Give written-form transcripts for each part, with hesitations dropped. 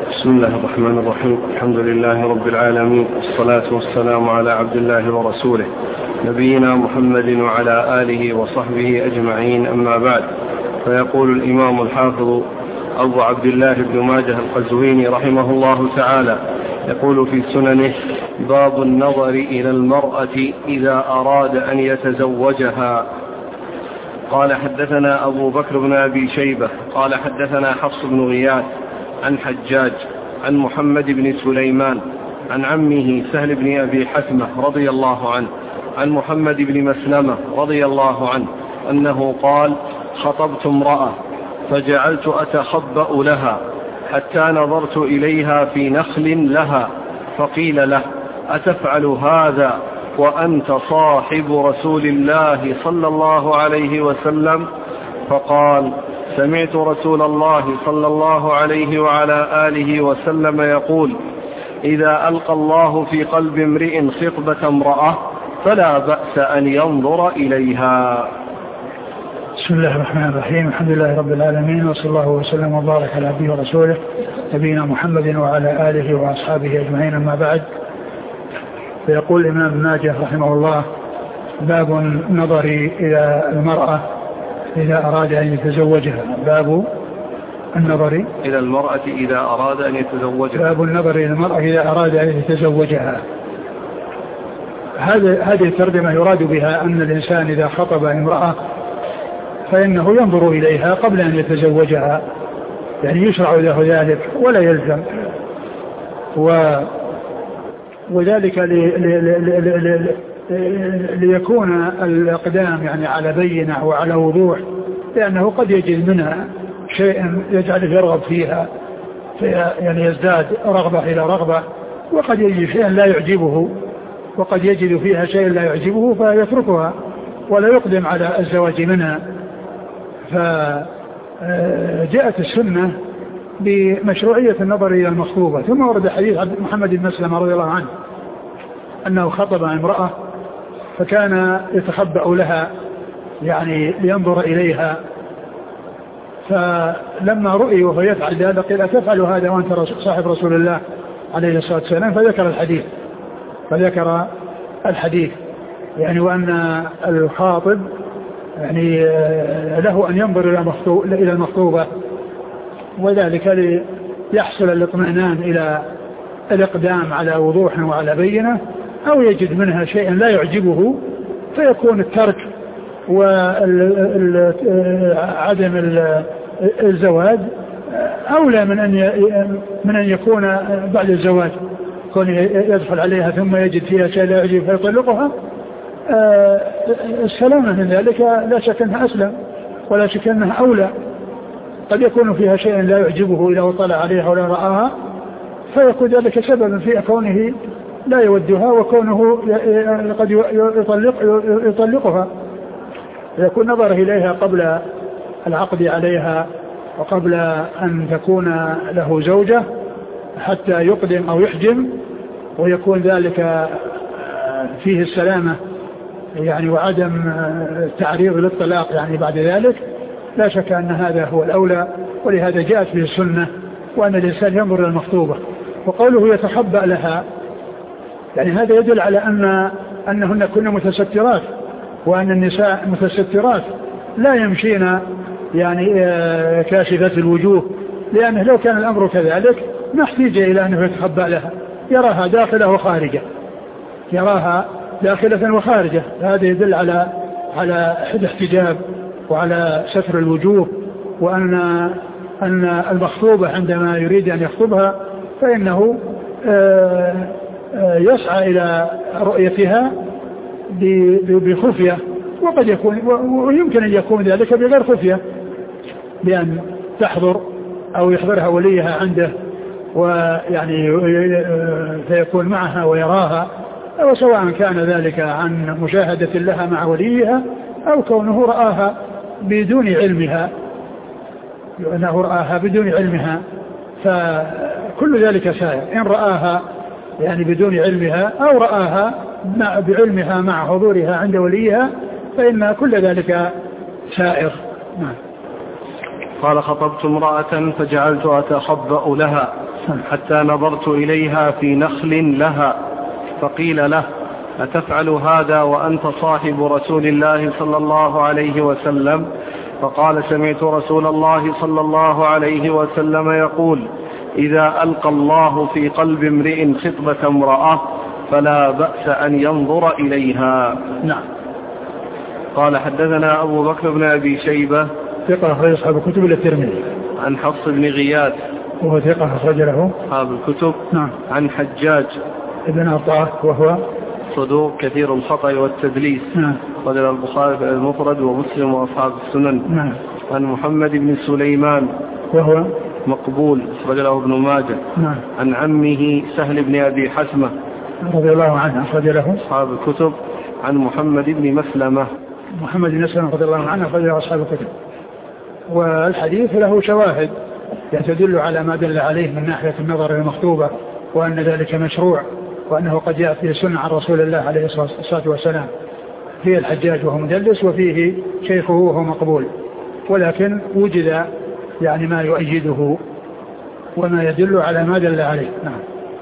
بسم الله الرحمن الرحيم. الحمد لله رب العالمين، والصلاة والسلام على عبد الله ورسوله نبينا محمد وعلى آله وصحبه أجمعين، أما بعد. فيقول الإمام الحافظ أبو عبد الله بن ماجه القزويني رحمه الله تعالى، يقول في سننه: باب النظر إلى المرأة إذا أراد أن يتزوجها. قال: حدثنا أبو بكر بن أبي شيبة قال حدثنا حفص بن غياث عن حجاج عن محمد بن سليمان عن عمه سهل بن أبي حثمة رضي الله عنه عن محمد بن مسلمة رضي الله عنه أنه قال: خطبت امرأة فجعلت أتخبأ لها حتى نظرت إليها في نخل لها، فقيل له: أتفعل هذا وأنت صاحب رسول الله صلى الله عليه وسلم؟ فقال: سمعت رسول الله صلى الله عليه وعلى آله وسلم يقول: إذا ألقى الله في قلب امرئ خطبة امرأة فلا بأس أن ينظر إليها. بسم الله الرحمن الرحيم. الحمد لله رب العالمين، وصلى الله وسلم وبارك على عبده ورسوله نبينا محمد وعلى آله وأصحابه أجمعين، أما بعد. فيقول الإمام ابن ماجه رحمه الله: باب النظر إلى المرأة إذا أراد أن يتزوجها. باب النظر إلى المرأة إذا أراد أن يتزوجها. باب النظر إلى المرأة إذا أراد أن يتزوجها. هذه الترجمة يراد بها أن الإنسان إذا خطب امرأة فإنه ينظر إليها قبل أن يتزوجها، يعني يشرع له ذلك ولا يلزم، وذلك ليكون الأقدام يعني على بينة وعلى وضوح، لأنه قد يجد منها شيء يجعله يرغب فيها، يعني يزداد رغبة إلى رغبة، وقد يجد شيئا لا يعجبه، وقد يجد فيها شيء لا يعجبه فيتركها ولا يقدم على الزواج منها. فجاءت السنة بمشروعية النظر إلى المخطوبة. ثم ورد حديث محمد بن مسلمة رضي الله عنه أنه خطب امرأة فكان يتخبأ لها يعني لينظر إليها، فلما رؤي وهو يفعل ذلك قيل: أتفعل هذا وأنت صاحب رسول الله عليه الصلاة والسلام؟ فذكر الحديث يعني وأن الخاطب يعني له أن ينظر إلى المخطوبة، وذلك ليحصل الاطمئنان إلى الإقدام على وضوح وعلى بينة، أو يجد منها شيئا لا يعجبه فيكون الترك وعدم الزواج أولى من أن يكون بعد الزواج، كون يدخل عليها ثم يجد فيها شيء لا يعجبه فيطلقها. السلامة من ذلك لا شك أنها أسلم ولا شك أنها أولى. قد يكون فيها شيء لا يعجبه إذا طلع عليها ولا رآها، فيكون ذلك سببا في كونه لا يودها وكونه قد يطلقها. يكون نظره إليها قبل العقد عليها وقبل أن تكون له زوجة حتى يقدم أو يحجم، ويكون ذلك فيه السلامة يعني وعدم تعريض للطلاق يعني بعد ذلك. لا شك أن هذا هو الأولى، ولهذا جاءت به السنة وأن الإنسان ينظر إلى المخطوبة. وقوله يتخبأ لها يعني هذا يدل على أنهن كن متسترات، وأن النساء متسترات لا يمشين يعني كاشفات الوجوه، لأنه لو كان الأمر كذلك ما احتاج إلى أنه يتخبأ لها، يراها داخلة وخارجة، يراها داخلة وخارجة. هذا يدل على الاحتجاب وعلى ستر الوجوه، وأن المخطوبة عندما يريد أن يخطبها فإنه يسعى إلى رؤيتها بخفية، وقد يكون ويمكن أن يكون ذلك بغير خفية، بأن تحضر أو يحضرها وليها عنده ويعني فيكون معها ويراها، وسواء كان ذلك عن مشاهدة لها مع وليها أو كونه رآها بدون علمها، فكل ذلك سائر. إن رآها يعني بدون علمها أو رآها بعلمها مع حضورها عند وليها فإن كل ذلك سائر. قال: خطبت امرأة فجعلت أتخبأ لها حتى نظرت إليها في نخل لها، فقيل له: أتفعل هذا وأنت صاحب رسول الله صلى الله عليه وسلم؟ فقال: سمعت رسول الله صلى الله عليه وسلم يقول: إذا ألقى الله في قلب امرئ خطبة امرأة فلا بأس أن ينظر إليها. نعم. قال: حدثنا أبو بكر بن أبي شيبة ثقة أخرج أصحاب الكتب إلا الترمذي. عن حفص بن غياث وهو ثقة أخرج له أصحاب الكتب. نعم. عن حجاج ابن عطاء وهو صدوق كثير الخطأ والتدليس. نعم. قال البخاري في المفرد ومسلم وأصحاب السنن. نعم. عن محمد بن سليمان وهو مقبول أخرج له ابن ماجه. نعم. عن عمه سهل بن أبي حسمة رضي الله عنه أخرج له أصحاب الكتب. عن محمد بن مسلمة رضي الله عنه أخرج له أصحاب الكتب. والحديث له شواهد تدل على ما دل عليه من ناحية النظر المخطوبة، وأن ذلك مشروع، وأنه قد جاء فيه سنة عن رسول الله عليه الصلاة والسلام. فيه الحجاج وهو مدلس، وفيه شيخه وهو مقبول، ولكن وجد يعني ما يؤيده وما يدل على ما دل عليه. نعم.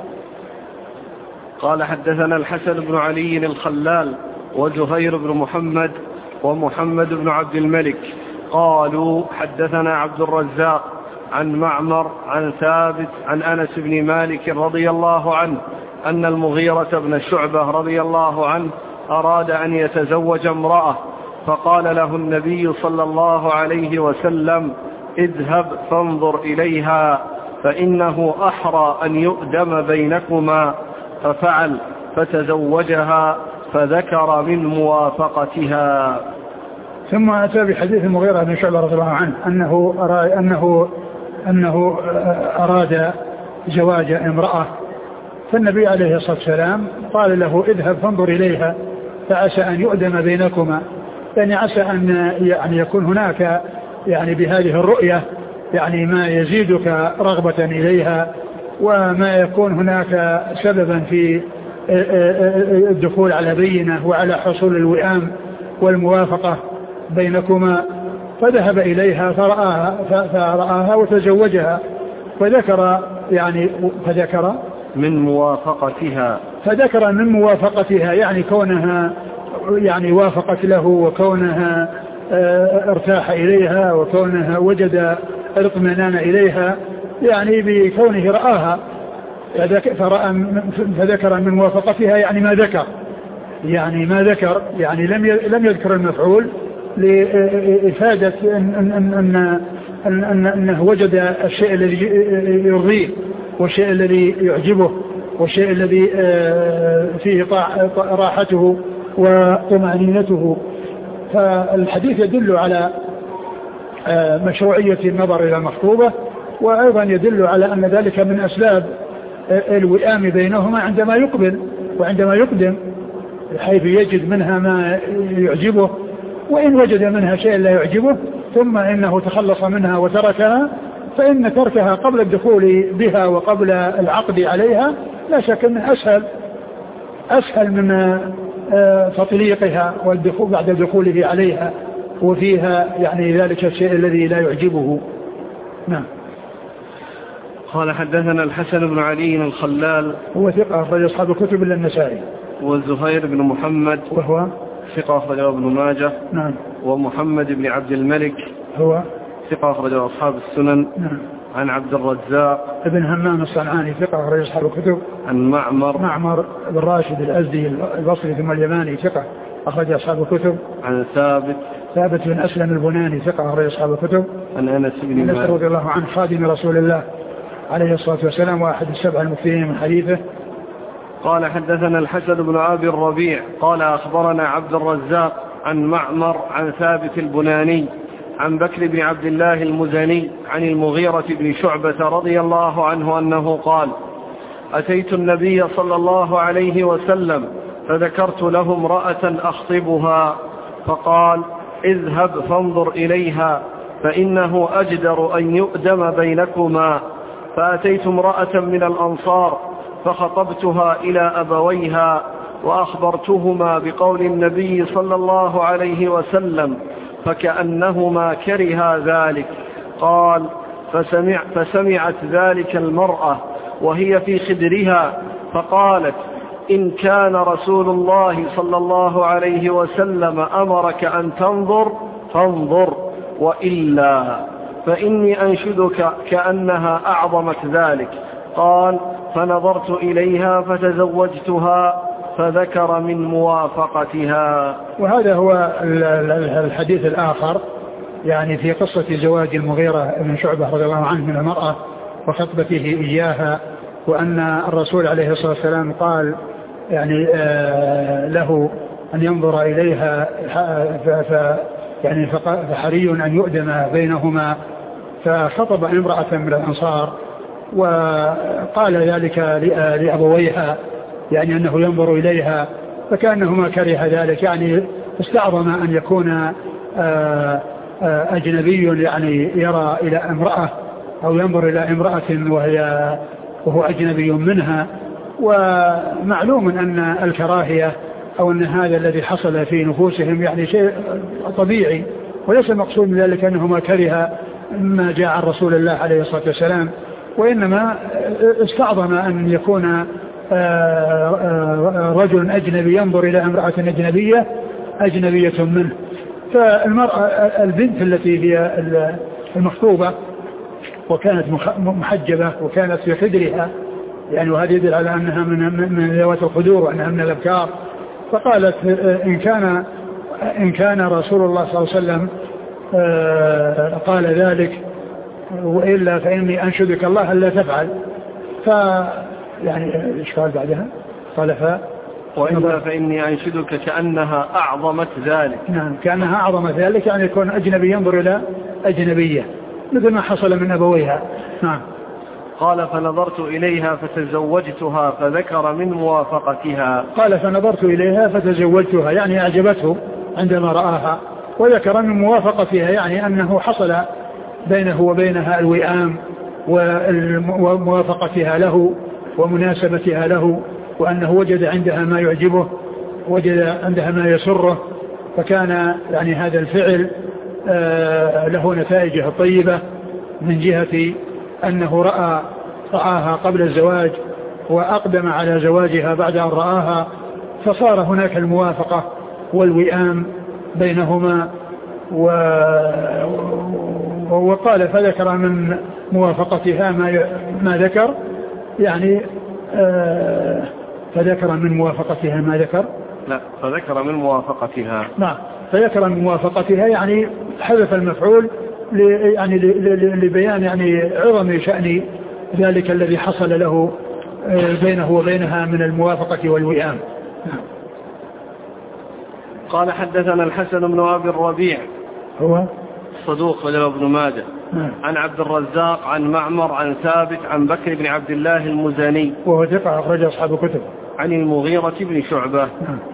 قال: حدثنا الحسن بن علي الخلال وزهير بن محمد ومحمد بن عبد الملك قالوا: حدثنا عبد الرزاق عن معمر عن ثابت عن أنس بن مالك رضي الله عنه أن المغيرة بن شعبة رضي الله عنه أراد أن يتزوج امرأة، فقال له النبي صلى الله عليه وسلم: اذهب فانظر إليها فإنه أحرى أن يؤدم بينكما. ففعل فتزوجها، فذكر من موافقتها. ثم أتى بحديث المغيرة بن شعبة رضي الله عنه أنه أراد زواج امرأة، فالنبي عليه الصلاة والسلام قال له: اذهب فانظر إليها فعسى أن يؤدم بينكما، يعني عسى أن يعني يكون هناك يعني بهذه الرؤية يعني ما يزيدك رغبة إليها، وما يكون هناك سببا في الدخول على بينة وعلى حصول الوئام والموافقة بينكما. فذهب إليها فرآها وتزوجها، فذكر من موافقتها يعني كونها يعني وافقت له، وكونها ارتاح إليها، وكونها وجد الاطمئنان إليها، يعني بكونه رآها فذكر من موافقتها يعني ما ذكر يعني لم يذكر المفعول لإفادة أنه وجد الشيء الذي يرضيه، والشيء الذي يعجبه، والشيء الذي فيه راحته وطمأنينته. فالحديث يدل على مشروعية النظر إلى المخطوبة، وأيضا يدل على أن ذلك من أسباب الوئام بينهما عندما يقبل وعندما يقدم، حيث يجد منها ما يعجبه، وإن وجد منها شيء لا يعجبه ثم إنه تخلص منها وتركها، فإن تركها قبل الدخول بها وقبل العقد عليها لا شك أنه أسهل من تطليقها والدخول بعد دخوله عليها وفيها يعني ذلك الشيء الذي لا يعجبه. نعم. قال: حدثنا الحسن بن علي الخلال هو ثقة أخرج أصحاب الكتب إلا النسائي. والزهير بن محمد وهو ثقة أخرج ابن ماجه. نعم. ومحمد بن عبد الملك هو ثقة أخرج أصحاب السنن. نعم. عن عبد الرزاق ابن همام الصنعاني ثقة أخرج أصحاب الكتب. عن معمر بن راشد الأزدي البصري ثم اليماني ثقة أخرج أصحاب الكتب. عن ثابت بن أسلم البناني ثقة أخرج أصحاب الكتب. عن أنس بن مالك رضي الله عنه خادم رسول الله عليه الصلاة والسلام وأحد السبع المكثرين من حديثه. قال: حدثنا الحسن بن أبي الربيع قال: أخبرنا عبد الرزاق عن معمر عن ثابت البناني عن بكر بن عبد الله المزني عن المغيرة بن شعبة رضي الله عنه أنه قال: أتيت النبي صلى الله عليه وسلم فذكرت له امرأة أخطبها، فقال: اذهب فانظر إليها فإنه أجدر أن يؤدم بينكما. فأتيت امرأة من الأنصار فخطبتها إلى أبويها وأخبرتهما بقول النبي صلى الله عليه وسلم، فكأنهما كرها ذلك. قال: فسمعت ذلك المرأة وهي في خدرها، فقالت: إن كان رسول الله صلى الله عليه وسلم أمرك أن تنظر فانظر، وإلا فإني أنشدك كأنها أعظمت ذلك. قال: فنظرت إليها فتزوجتها، فذكر من موافقتها. وهذا هو الحديث الآخر، يعني في قصة زواج المغيرة بن شعبة رضي الله عنه من المرأة وخطبته إياها، وأن الرسول عليه الصلاة والسلام قال يعني له أن ينظر إليها، فحري أن يؤدم بينهما. فخطب امرأة من الأنصار وقال ذلك لأبويها، يعني أنه ينظر إليها، فكأنهما كره ذلك، يعني استعظم أن يكون أجنبي يعني يرى إلى امرأة أو ينظر إلى امرأة وهو أجنبي منها. ومعلوم أن الكراهية أو أن هذا الذي حصل في نفوسهم يعني شيء طبيعي، وليس مقصود من ذلك أنهما كره ما جاء عن رسول الله عليه الصلاة والسلام، وإنما استعظم أن يكون رجل أجنبي ينظر إلى امرأة أجنبية منه. فالمرأة البنت التي هي المخطوبة وكانت محجبة وكانت في خدرها، يعني وهذا يدل على أنها من ذوات الخدور وأنها من الأبكار. فقالت: إن كان رسول الله صلى الله عليه وسلم قال ذلك، وإلا فإني أنشدك الله ألا تفعل. يعني إيش قال بعدها؟ قال وإلا فإني أنشدك كأنها أعظمت ذلك. نعم، كأنها أعظمت ذلك، يعني يكون أجنبي ينظر إلى أجنبية مثل ما حصل من أبويها. نعم. قال: فنظرت إليها فتزوجتها، فذكر من موافقتها. قال: فنظرت إليها فتزوجتها، يعني أعجبته عندما رآها، وذكر من موافقتها، يعني أنه حصل بينه وبينها الوئام وموافقتها له ومناسبتها له، وأنه وجد عندها ما يعجبه، وجد عندها ما يسره، فكان يعني هذا الفعل له نتائجه الطيبة من جهة أنه رآها قبل الزواج وأقدم على زواجها بعد أن رآها، فصار هناك الموافقة والوئام بينهما. وقال: فذكر من موافقتها ما ذكر، يعني فذكر من موافقتها ما ذكر. لا، فذكر من موافقتها. نعم، فذكر من موافقتها، يعني حذف المفعول يعني لبيان يعني عظم شأن ذلك الذي حصل له بينه وبينها من الموافقة والوئام. قال: حدثنا الحسن بن أبي الربيع هو صدوق وله ابن ماجه، عن عبد الرزاق عن معمر عن ثابت عن بكر بن عبد الله المزني وهو ثقة أخرج أصحاب الكتب، عن المغيرة بن شعبة.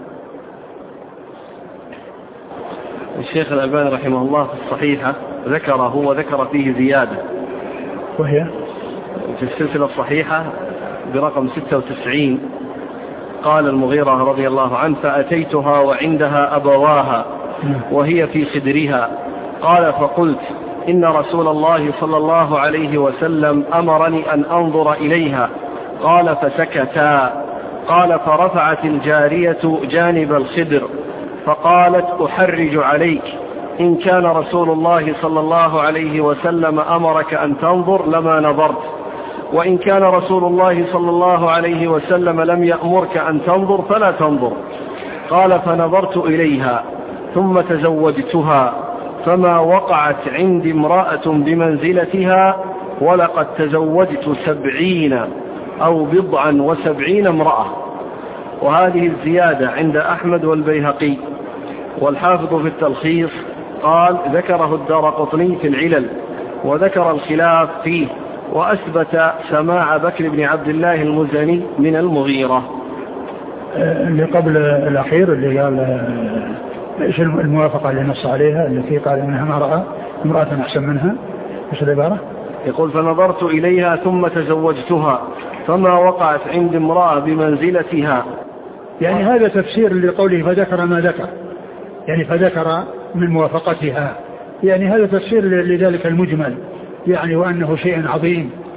الشيخ الألباني رحمه الله في الصحيحة وذكر فيه زيادة، وهي في السلسلة الصحيحة برقم 96. قال المغيرة رضي الله عنه: فأتيتها وعندها أبواها وهي في خدرها. قال: فقلت: إن رسول الله صلى الله عليه وسلم أمرني أن أنظر إليها. قال: فسكتا. قال: فرفعت الجارية جانب الخدر فقالت: أحرج عليك، إن كان رسول الله صلى الله عليه وسلم أمرك أن تنظر لما نظرت، وإن كان رسول الله صلى الله عليه وسلم لم يأمرك أن تنظر فلا تنظر. قال: فنظرت إليها ثم تزوجتها، فما وقعت عندي امرأة بمنزلتها، ولقد تزوجت 70 أو 79 امرأة. وهذه الزيادة عند أحمد والبيهقي. والحافظ في التلخيص قال: ذكره الدارقطني في العلل، وذكر الخلاف فيه، وأثبت سماع بكر بن عبد الله المزني من المغيرة. اللي قبل الأخير اللي قال إيش الموافقة اللي نص عليها، التي قال إنها ما رأى امرأة أحسن منها، إيش العبارة؟ يقول: فنظرت إليها ثم تزوجتها، فما وقعت عند امرأة بمنزلتها. يعني هذا تفسير لقوله فذكر ما ذكر، يعني فذكر من موافقتها، يعني هذا تفسير لذلك المجمل، يعني وأنه شيء عظيم،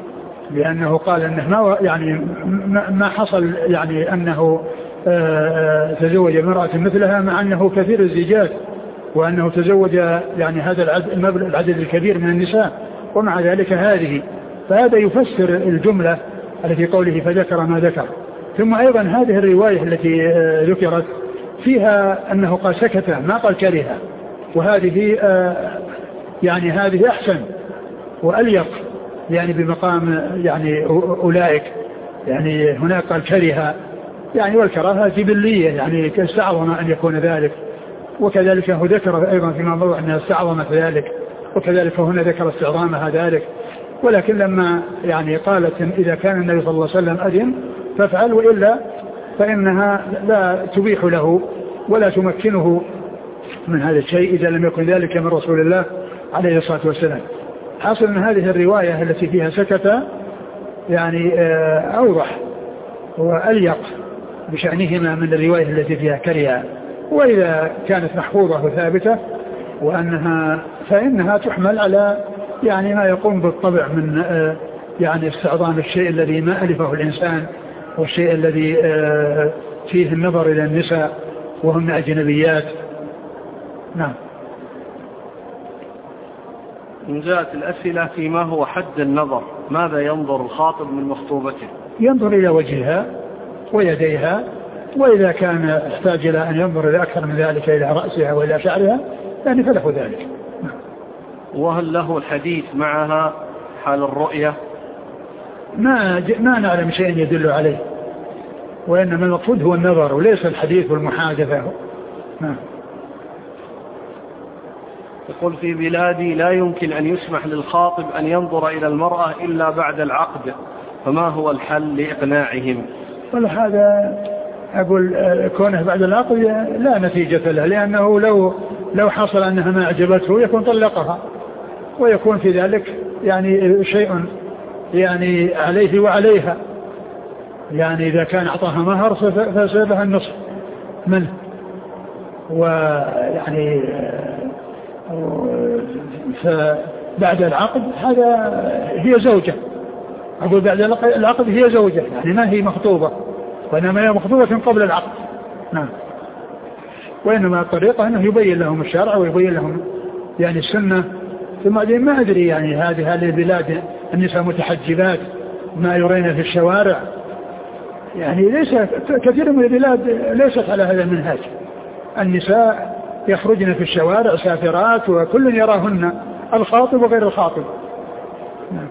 لأنه قال أنه ما حصل يعني أنه تزوج امرأة مثلها مع أنه كثير الزيجات، وأنه تزوج يعني هذا العدد الكبير من النساء، ومع ذلك هذه، فهذا يفسر الجملة التي قوله فذكر ما ذكر. ثم أيضا هذه الرواية التي ذكرت فيها أنه قال سكت ما قال كره، وهذه يعني هذه أحسن وأليق يعني بمقام يعني أولئك. يعني هناك قال كره يعني والكراهة جبلية يعني استعظم أن يكون ذلك، وكذلك هو ذكر أيضا فيما موضع أنها استعظمت ذلك، وكذلك هنا ذكر استعظامها ذلك. ولكن لما يعني قالت إذا كان النبي صلى الله عليه وسلم أذن فافعل، وإلا فإنها لا تبيح له ولا تمكنه من هذا الشيء إذا لم يكن ذلك من رسول الله عليه الصلاة والسلام. حاصل من هذه الرواية التي فيها سكت يعني أوضح وأليق بشأنهما من الرواية التي فيها كره. وإذا كانت محفوظة وثابتة فإنها تحمل على يعني ما يقوم بالطبع من يعني استعظام الشيء الذي ما ألفه الإنسان، والشيء الذي فيه النظر إلى النساء وهن أجنبيات. نعم. إن جاءت الأسئلة فيما هو حد النظر، ماذا ينظر الخاطب من مخطوبته؟ ينظر إلى وجهها ويديها، وإذا كان احتاج إلى أن ينظر إلى أكثر من ذلك إلى رأسها وإلى شعرها يعني فله ذلك. وهل له الحديث معها حال الرؤية؟ ما نعلم شيء يدل عليه، وإنما المقصود هو النظر وليس الحديث والمحادثة. نعم. يقول في بلادي لا يمكن أن يسمح للخاطب أن ينظر إلى المرأة إلا بعد العقد، فما هو الحل لإقناعهم؟ هذا أقول كونه بعد العقد لا نتيجة له، لأنه لو حصل أنها ما أعجبته يكون طلقها، ويكون في ذلك يعني شيء يعني عليه وعليها. يعني إذا كان أعطاها مهر فسير لها النصف منه، ويعني فبعد العقد هذا هي زوجة. أقول بعد العقد هي زوجة، يعني ما هي مخطوبة، وإنما هي مخطوبة قبل العقد. نعم. وإنما الطريقة أنه يبين لهم الشرع ويبين لهم يعني السنة. ثم ما أدري يعني هذه البلاد النساء متحجبات ما يرين في الشوارع، يعني ليس كثير من البلاد ليست على هذا المنهاج. النساء يخرجن في الشوارع سافرات وكل يراهن، الخاطب وغير الخاطب. نعم.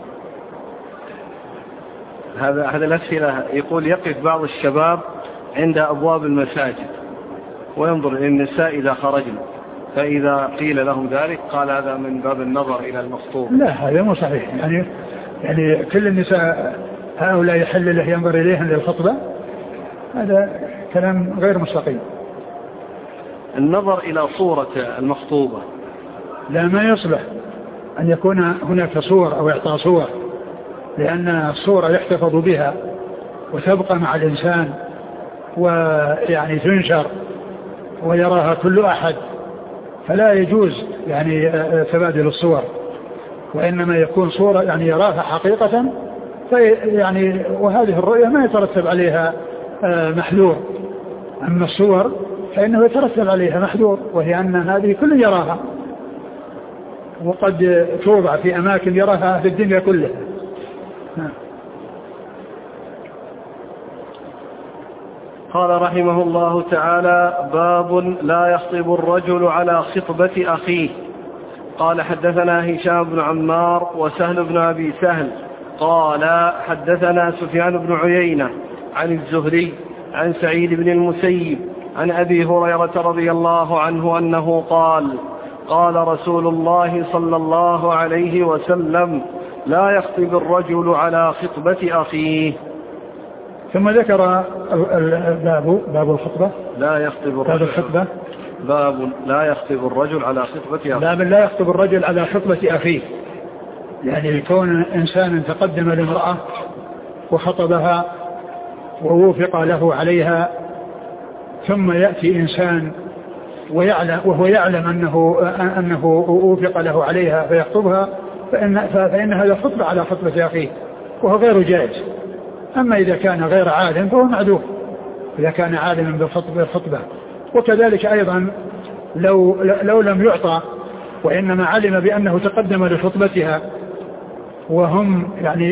هذا الأسئلة يقول يقف بعض الشباب عند أبواب المساجد وينظر إلى النساء إذا خرجن، فإذا قيل لهم ذلك قال هذا من باب النظر إلى المخطوب. لا، هذا مو صحيح. يعني كل النساء هؤلاء يحل له ينظر إليهن للخطبة، هذا كلام غير مستقيم. النظر إلى صورة المخطوبة لا، ما يصلح أن يكون هناك صور أو إعطاء صور، لأن الصورة يحتفظ بها وتبقى مع الإنسان ويعني تنشر ويراها كل أحد، فلا يجوز يعني تبادل الصور، وإنما يكون صورة يعني يراها حقيقة، يعني وهذه الرؤية ما يترتب عليها محذور. أما الصور فإنه يترتب عليها محذور، وهي أن هذه كل يراها، وقد توضع في أماكن يراها في الدنيا كلها. قال رحمه الله تعالى: باب لا يخطب الرجل على خطبة أخيه. قال: حدثنا هشام بن عمار وسهل بن أبي سهل قال: حدثنا سفيان بن عيينة عن الزهري عن سعيد بن المسيب عن أبي هريرة رضي الله عنه أنه قال: قال رسول الله صلى الله عليه وسلم: لا يخطب الرجل على خطبة أخيه. ثم ذكر باب الخطبة. لا يخطب الرجل. باب الخطبة. باب لا يخطب الرجل على خطبة أخيه. باب لا يخطب الرجل على خطبة أخيه، يعني يكون إنسان تقدم لامرأة وخطبها ووفق له عليها، ثم يأتي إنسان وهو يعلم أنه وفق له عليها فيخطبها، فإن هذا خطبة على خطبة أخيه، وهو غير جائز. أما إذا كان غير عالم فهو معذور إذا كان عالما بالخطبة. وكذلك أيضا لو لم يعطى وإنما علم بأنه تقدم لخطبتها وهم يعني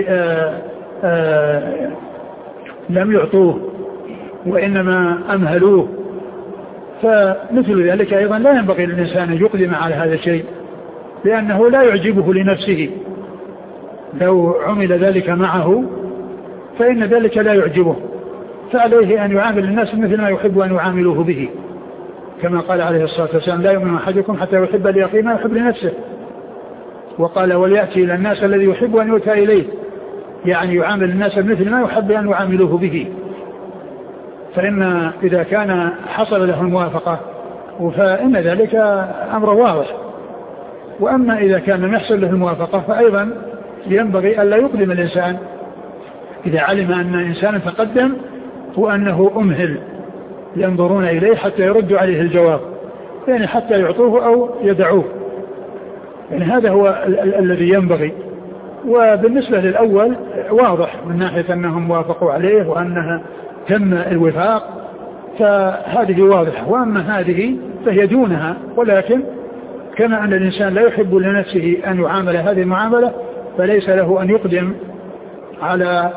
لم يعطوه وإنما أمهلوه، فمثل ذلك أيضا لا ينبغي للإنسان أن يقدم على هذا الشيء لأنه لا يعجبه لنفسه. لو عمل ذلك معه فإن ذلك لا يعجبه، فعليه أن يعامل الناس مثل ما يحب أن يعاملوه به، كما قال عليه الصلاة والسلام لا يؤمن أحدكم حتى يحب لأخيه ما يحب لنفسه. وقال وليأتي إلى الناس الذي يحب أن يؤتى إليه، يعني يعامل الناس مثل ما يحب أن يعاملوه به. فإن إذا كان حصل له الموافقة فإن ذلك أمر واضح. وأما إذا كان لم يحصل له الموافقة فأيضا ينبغي ألا يقدم الإنسان إذا علم أن إنسانا تقدم وأنه أمهل ينظرون إليه حتى يردوا عليه الجواب، يعني حتى يعطوه أو يدعوه. يعني هذا هو الذي ينبغي. وبالنسبة للأول واضح من ناحية أنهم وافقوا عليه وأنها تم الوفاق فهذه واضحة. وأما هذه فهي دونها، ولكن كما أن الإنسان لا يحب لنفسه أن يعامل هذه المعاملة فليس له أن يقدم على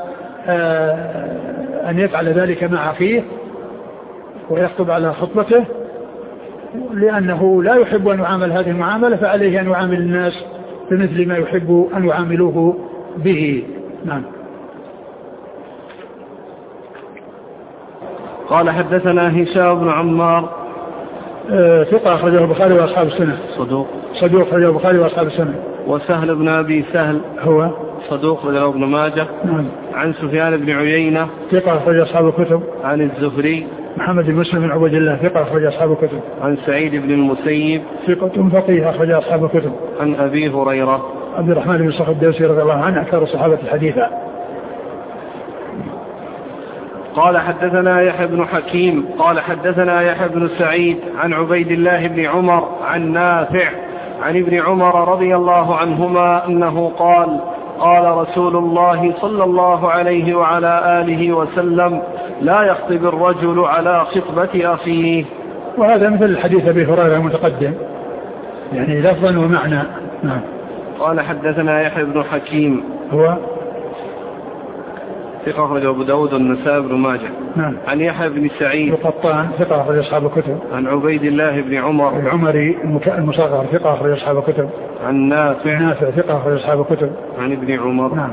أن يفعل ذلك مع أخيه ويخطب على خطبته لأنه لا يحب أن يعامل هذه المعاملة، فعليه أن يعامل الناس بمثل ما يحب أن يعاملوه به. نعم. قال حدثنا هشام بن عمار ثقة أخرجه البخاري وأصحاب السنة. صدوق أخرجه البخاري وأصحاب السنة. وسهل بن أبي سهل هو صدوق أخرجه ابن ماجه. نعم. عن سفيان بن عيينة ثقة أخرج أصحاب الكتب. عن الزهري محمد بن مسلم بن عبد الله ثقة أخرج أصحاب الكتب. عن سعيد بن المسيب ثقة فقيه أخرج أصحاب الكتب. عن أبي هريرة عبد الرحمن بن صخر الدوسي رضي الله عنه أكثر الصحابة حديثا. قال حدثنا يحيى بن حكيم قال حدثنا يحيى بن سعيد عن عبيد الله بن عمر عن نافع عن ابن عمر رضي الله عنهما أنه قال قال رسول الله صلى الله عليه وعلى آله وسلم لا يخطب الرجل على خطبة أخيه. وهذا مثل الحديث أبي هريرة المتقدم يعني لفظا ومعنى. نعم. قال حدثنا يحيى بن حكيم هو ثقة أخرجه أبو داود والنسائي بن ماجه. نعم. عن يحيى بن سعيد القطان ثقة أخرج أصحاب الكتب. عن عبيد الله بن عمر العمري المصغر ثقة أخرج أصحاب الكتب. عن نافع ثقة أخرج أصحاب الكتب. عن ابن عمر. نعم.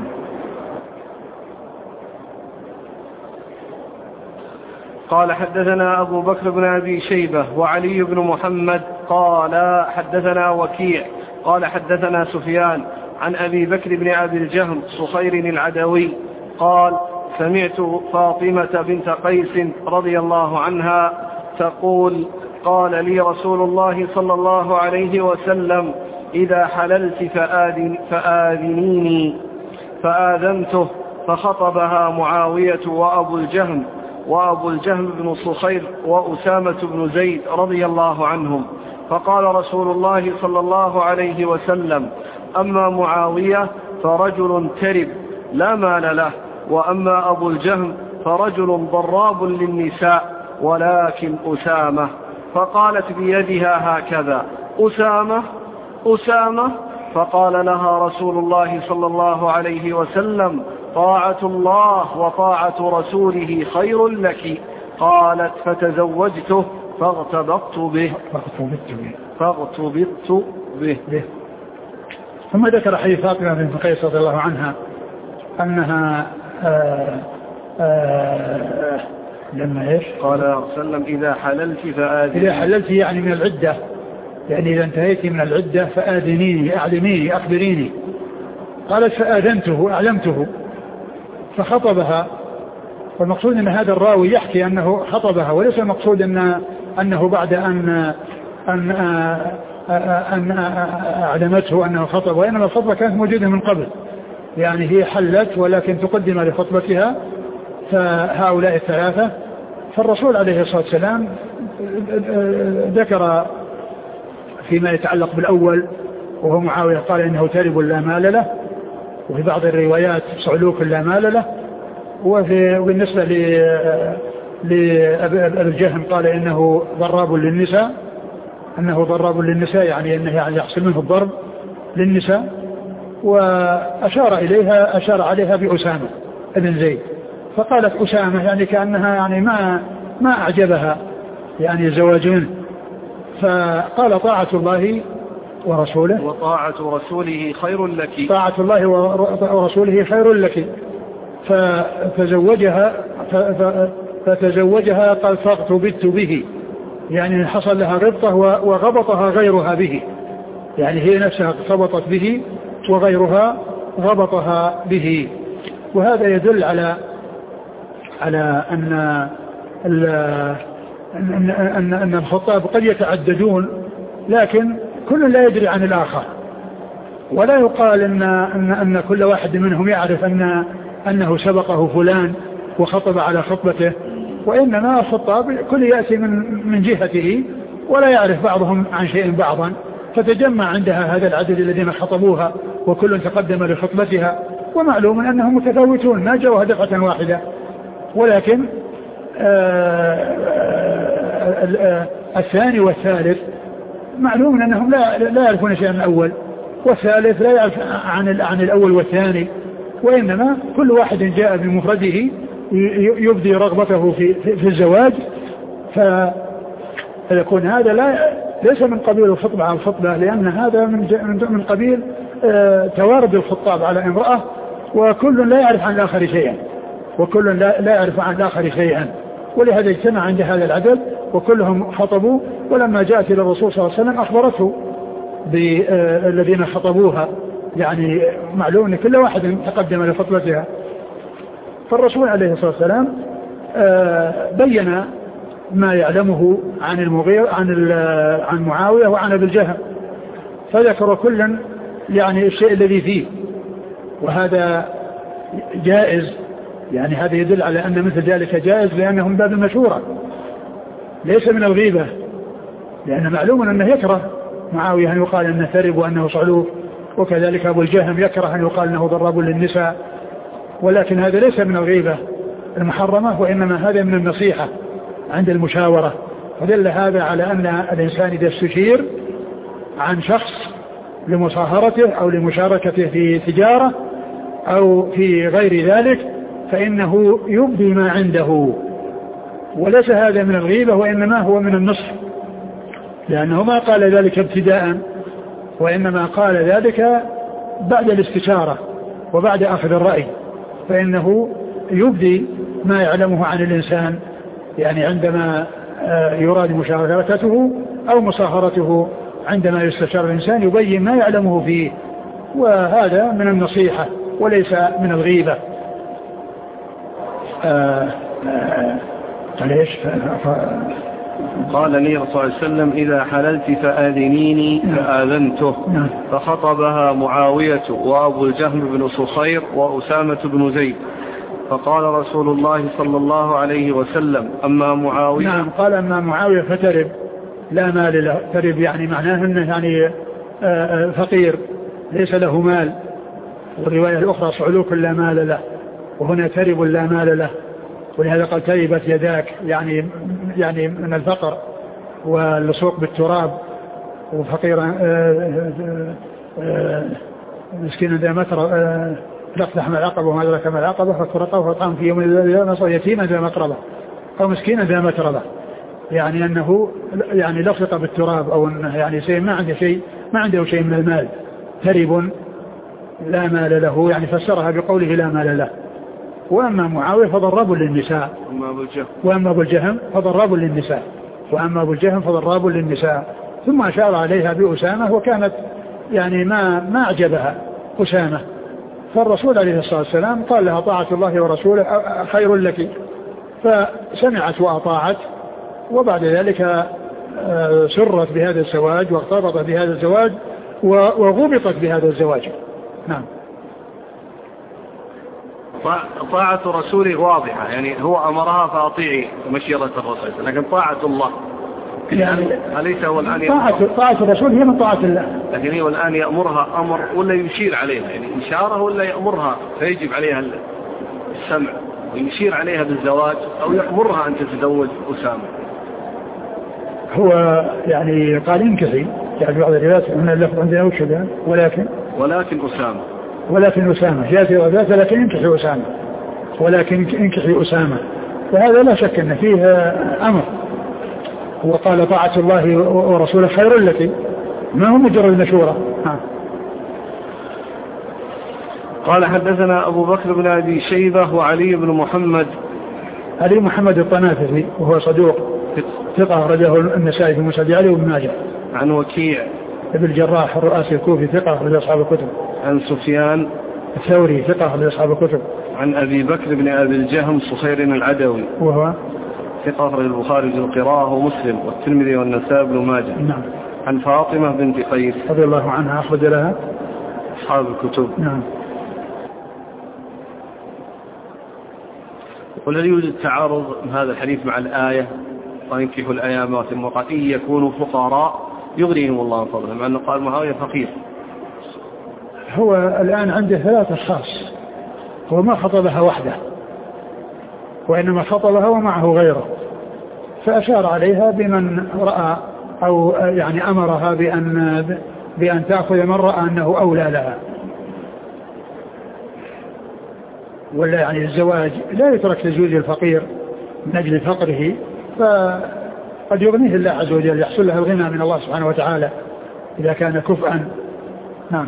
قال حدثنا أبو بكر بن أبي شيبة وعلي بن محمد قال حدثنا وكيع قال حدثنا سفيان عن أبي بكر بن أبي الجهم صخير العدوي قال سمعت فاطمة بنت قيس رضي الله عنها تقول قال لي رسول الله صلى الله عليه وسلم إذا حللت فآذنيني فآذنته فخطبها معاوية وأبو الجهم بن صخير وأسامة بن زيد رضي الله عنهم. فقال رسول الله صلى الله عليه وسلم أما معاوية فرجل ترب لا مال له، وأما أبو الجهم فرجل ضراب للنساء ولكن أسامة. فقالت بيدها هكذا أسامة فقال لها رسول الله صلى الله عليه وسلم طاعة الله وطاعة رسوله خير لك. قالت فتزوجته فاغتبطت به. ثم ذكر حديث فاطمة بنت قيس رضي الله عنها أنها لما إيش قال وسلم إذا حللت يعني من العدة، يعني إذا انتهيت من العدة فآذنيني أعلميني أخبريني. قالت فآذنته وأعلمته فخطبها. والمقصود أن هذا الراوي يحكي أنه خطبها، وليس المقصود أنه بعد أن أعلمته أنه خطب، وإنما الخطبة كانت موجودة من قبل، يعني هي حلت ولكن تقدم لخطبتها فهؤلاء الثلاثة. فالرسول عليه الصلاة والسلام ذكر فيما يتعلق بالأول وهو معاوية قال إنه تارب لا مال له، وفي بعض الروايات صعلوك لا مال له. وبالنسبة لأبي الجهم قال إنه ضراب للنساء يعني أنه يعني يحصل منه الضرب للنساء. وأشار عليها بأسامة ابن زيد، فقالت أسامة يعني كأنها يعني ما أعجبها يعني الزواج منه، فقال طاعة الله ورسوله وطاعة رسوله خير لك، طاعة الله ورسوله خير لك. فتزوجها قال فاغتبت به، يعني حصل لها غبطة وغبطها غيرها به، يعني هي نفسها غبطت به وغيرها غبطها به. وهذا يدل على أن الخطاب قد يتعددون، لكن كل لا يدري عن الآخر، ولا يقال أن كل واحد منهم يعرف أنه سبقه فلان وخطب على خطبته، وإنما الخطاب كل يأتي من جهته ولا يعرف بعضهم عن شيء بعضا، فتجمع عندها هذا العدد الذين خطبوها وكل تقدم لخطبتها، ومعلوم أنهم متفاوتون ما جاءوا دفعة واحدة. ولكن الثاني والثالث معلوم أنهم لا يعرفون شيئا عن الأول، والثالث لا يعرف عن الأول والثاني، وإنما كل واحد جاء بمفرده يبدي رغبته في الزواج، فيكون هذا ليس من قبيل الخطبة على الخطبة، لأن هذا من قبيل توارد الخطاب على امرأة، وكل لا يعرف عن الآخر شيئا، ولهذا اجتمع عند هذا العدد وكلهم خطبوا. ولما جاءت إلى الرسول صلى الله عليه وسلم أخبرته بالذين خطبوها، يعني معلوم أن كل واحد تقدم لخطبتها. فالرسول عليه الصلاة والسلام بين ما يعلمه عن المغيرة عن معاوية وعن أبي الجهم، فذكر كلا يعني الشيء الذي فيه، وهذا جائز، يعني هذا يدل على أن مثل ذلك جائز، لأنه من باب المشورة ليس من الغيبة، لأن معلوم أنه يكره معاوية أن يقال أنه ثرب وأنه صعلوك، وكذلك أبو الجهم يكره أن يقال أنه ضراب للنساء، ولكن هذا ليس من الغيبة المحرمة، وإنما هذا من النصيحة عند المشاورة. ودل هذا على أن الإنسان إذا استشير عن شخص لمصاهرته أو لمشاركته في تجارة أو في غير ذلك فإنه يبدي ما عنده، وليس هذا من الغيبة، وإنما هو من النصح، لأنه ما قال ذلك ابتداء، وإنما قال ذلك بعد الاستشارة وبعد أخذ الرأي، فإنه يبدي ما يعلمه عن الإنسان، يعني عندما يراد مشاركته أو مصاهرته، عندما يستشار الإنسان يبين ما يعلمه فيه، وهذا من النصيحة وليس من الغيبة. قال لي رسول الله صلى الله عليه وسلم إذا حللت فآذنيني فآذنته. فخطبها معاوية وأبو الجهم بن صخير وأسامة بن زيد، فقال رسول الله صلى الله عليه وسلم أما معاوية. نعم، قال أما معاوية فترب لا مال له. ترب يعني معناه أنه يعني فقير ليس له مال، والرواية الأخرى صعلوك لا مال له، وهنا ترب لا مال له، ولهذا قال تربت يداك، يعني من الفقر واللصوق بالتراب، وفقيرا مسكينا ذا متربة لقتحم العقبة وما أدرك ما العقبة فكرقه فطعم في يوم ذا يتيما ذا مقربة أو مسكينا ذا متربة، يعني أنه يعني لصق بالتراب، أو أنه يعني شيء ما عنده شيء من المال. ترب لا مال له، يعني فسرها بقوله لا مال له. وأما معاوية فضراب للنساء، وأما أبو الجهم فضراب للنساء. ثم أشار عليها بأسامة، وكانت يعني ما أعجبها أسامة، فالرسول عليه الصلاة والسلام قال لها طاعة الله ورسوله خير لك، فسمعت وأطاعت، وبعد ذلك سرت بهذا الزواج واغتبطت بهذا الزواج وغبطت بهذا الزواج. نعم. طاعة رسوله واضحة، يعني هو أمرها فأطيعي مشيرة الرسول، لكن طاعة الله يعني أليس هو الآن طاعة الرسول هي من طاعة الله، لكن هو الآن يأمرها أمر ولا يشير عليها، يعني إشارة ولا يأمرها فيجب عليها السمع ويشير عليها بالزواج، أو يأمرها أن تتزوج أسامة؟ هو يعني قال انكحي، يعني بعض الروايات من اللفظ عندنا وكذا ولكن أسامة جاءت وذات، لكن انكحي أسامة، ولكن انكحي أسامة، فهذا لا شك أن فيه أمر. وقال طاعة الله ورسوله خير لك، ما هو مجرد مشورة. قال حدثنا أبو بكر بن أبي شيبة وعلي بن محمد. علي محمد الطنافسي وهو صدوق ثقة رجله النسائي في مسند علي وابن ماجه. عن وكيع ابن الجراح الرؤاسي الكوفي ثقة رجل أصحاب الكتب. عن سفيان الثوري ثقة رجل أصحاب الكتب. عن أبي بكر بن أبي الجهم صخير العدوي وهو ثقة رجل البخاري في القراءة ومسلم والترمذي والنسائي بن ماجه. نعم. عن فاطمة بنت قيس رضي الله عنها أخرج لها أصحاب الكتب. نعم. ولا يوجد تعارض هذا الحديث مع الآية وينكحوا الأيام وقال إن يكونوا فقراء يغنيهم الله من فضله، مع أنه قال معاوية فقير. هو الآن عنده 3 أشخاص، هو ما خطبها وحده وإنما خطبها ومعه غيره، فأشار عليها بمن رأى أو يعني أمرها بأن تأخذ من رأى أنه أولى لها. ولا يعني الزواج لا يترك تزويج الفقير من أجل فقره، فقد يغنيه الله عز وجل، يحصل له الغنى من الله سبحانه وتعالى إذا كان كفءا. نعم.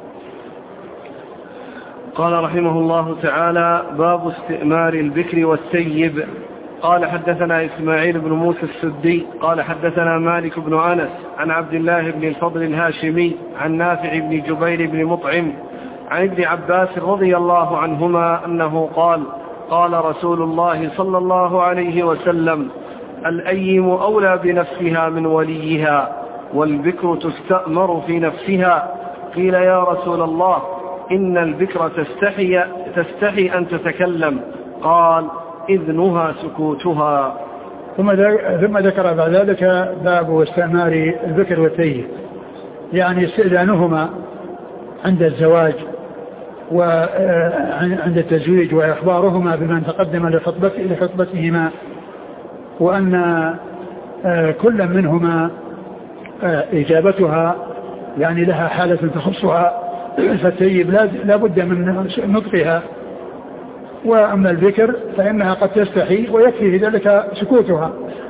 قال رحمه الله تعالى: باب استئمار البكر والسيب. قال حدثنا إسماعيل بن موسى السدي قال حدثنا مالك بن أنس عن عبد الله بن الفضل الهاشمي عن نافع بن جبير بن مطعم عن ابن عباس رضي الله عنهما أنه قال: قال رسول الله صلى الله عليه وسلم: الأيم أولى بنفسها من وليها، والبكر تستأمر في نفسها. قيل: يا رسول الله، إن البكر تستحي أن تتكلم. قال: إذنها سكوتها. ثم ذكر بعد ذلك باب استئمار البكر والثيب، يعني استئذانهما عند الزواج وعند التزويج، وإخبارهما بمن تقدم لخطبتهما، وأن كل منهما إجابتها يعني لها حالة تخصها، فالثيب لا بد من نطقها، وأما البكر فإنها قد تستحي ويكفي ذلك سكوتها،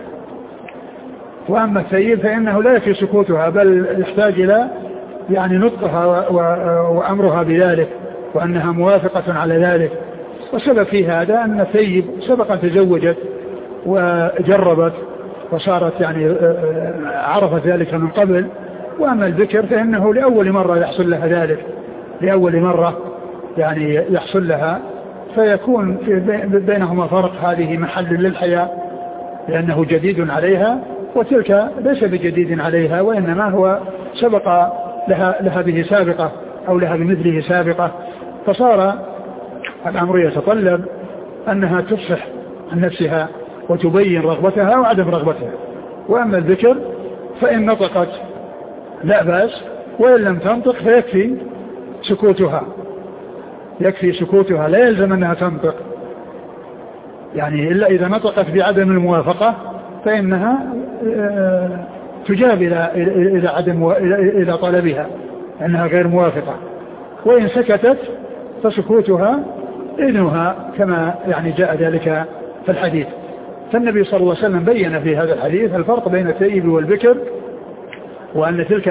وأما الثيب فإنه لا يكفي سكوتها بل يحتاج إلى يعني نطقها وأمرها بذلك، وأنها موافقة على ذلك. والسبب في هذا أن الثيب سبقا تزوجت وجربت وصارت يعني عرفت ذلك من قبل، وأما البكر فإنه لأول مرة يحصل لها ذلك، لأول مرة يعني يحصل لها، فيكون بينهما فرق. هذه محل للحياة لأنه جديد عليها، وتلك ليس بجديد عليها، وإنما هو سبق لها به سابقة أو لها بمثله سابقة، فصار الأمر يتطلب أنها تفصح عن نفسها وتبين رغبتها وعدم رغبتها. وأما الذكر فإن نطقت لا بأس، وإن لم تنطق فيكفي سكوتها، يكفي سكوتها، لا يلزم أنها تنطق، يعني إلا إذا نطقت بعدم الموافقة فإنها تجاب إلى طلبها أنها غير موافقة، وإن سكتت فسكوتها إذنها كما يعني جاء ذلك في الحديث. فالنبي صلى الله عليه وسلم بين في هذا الحديث الفرق بين الثيب والبكر، وأن تلك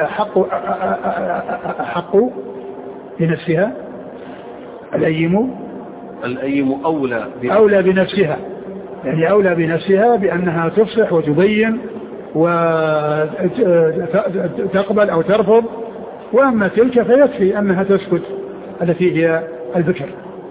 أحق بنفسها، الأيم أولى بنفسها، يعني أولى بنفسها بأنها تفصح وتبين وتقبل أو ترفض، وأما تلك فيكفي أنها تسكت التي هي البكر.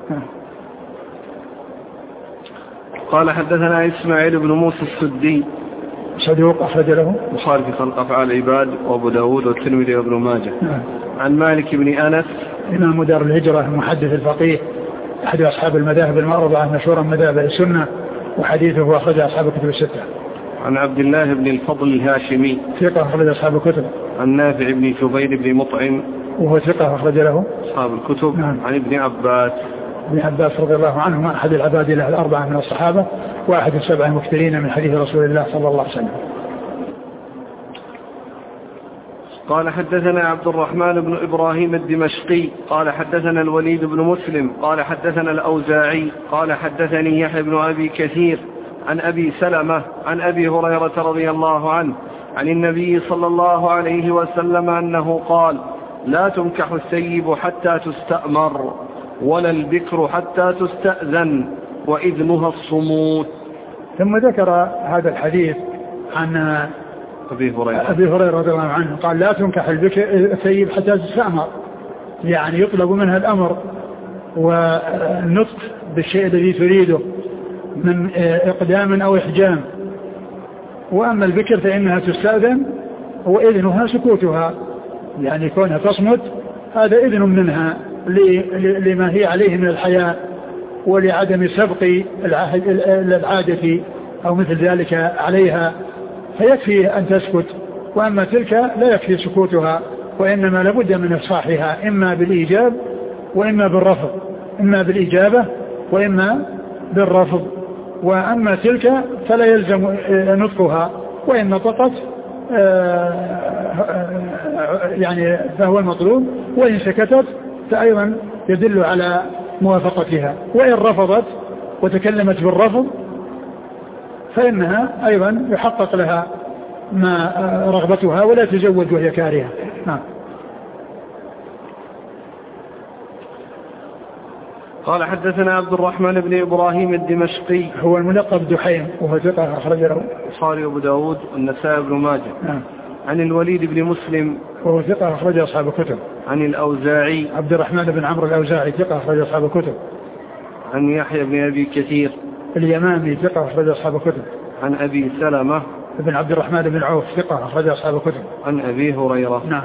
قال حدثنا إسماعيل بن موسى السدي صدوق أخرج له البخاري في خلق أفعال العباد وأبو داود والترمذي وابن ماجه. عن مالك بن أنس إمام دار الهجرة المحدث الفقيه أحد أصحاب المذاهب المعروفة مشهورا مذاهب السنة، وحديثه أخرج أصحاب الكتب الستة. عن عبد الله بن الفضل الهاشمي ثقة أخرج أصحاب الكتب. عن نافع بن جبير بن مطعم وهو ثقة أخرج له أصحاب الكتب. نعم. عن ابن عباس رضي الله عنهما أحد العباد له الأربعة من الصحابة وأحد السبع المكثرين من حديث رسول الله صلى الله عليه وسلم. قال حدثنا عبد الرحمن بن إبراهيم الدمشقي قال حدثنا الوليد بن مسلم قال حدثنا الأوزاعي قال حدثني يحيى بن أبي كثير عن أبي سلمة عن أبي هريرة رضي الله عنه عن النبي صلى الله عليه وسلم أنه قال لا تنكح الثيب حتى تستأمر ولا البكر حتى تستأذن وإذنها الصموت. ثم ذكر هذا الحديث عن أبي هريرة رضي الله عنه قال لا تنكح الثيب حتى تستأمر، يعني يطلب منها الأمر والنطق بالشيء الذي تريده من إقدام أو إحجام. وأما البكر فإنها تستأذن وإذنها سكوتها، يعني كونها تصمت هذا إذن منها لما هي عليه من الحياء ولعدم سبق العادة أو مثل ذلك عليها، فيكفي أن تسكت. وأما تلك لا يكفي سكوتها، وإنما لابد من إفصاحها إما بالإيجاب وإما بالرفض، إما بالإجابة وإما بالرفض. وأما تلك فلا يلزم نطقها، وإن نطقت يعني فهو المطلوب، وإن سكتت فأيضا يدل على موافقتها، وإن رفضت وتكلمت بالرفض فإنها أيضا يحقق لها ما رغبتها ولا تزوج وهي كارهة. قال حدثنا عبد الرحمن بن إبراهيم الدمشقي هو الملقب دحيم وهو ثقة أخرج له البخاري وأبو داود والنسائي بن ماجه. عن الوليد بن مسلم وهو ثقة أخرج أصحاب الكتب. عن الأوزاعي عبد الرحمن بن عمرو الأوزاعي ثقة أخرج أصحاب الكتب. عن يحيى بن أبي كثير اليمامي ثقة أخرج أصحاب الكتب. عن أبي سلمة بن عبد الرحمن بن عوف ثقة أخرج أصحاب الكتب. عن أبي هريرة. نعم.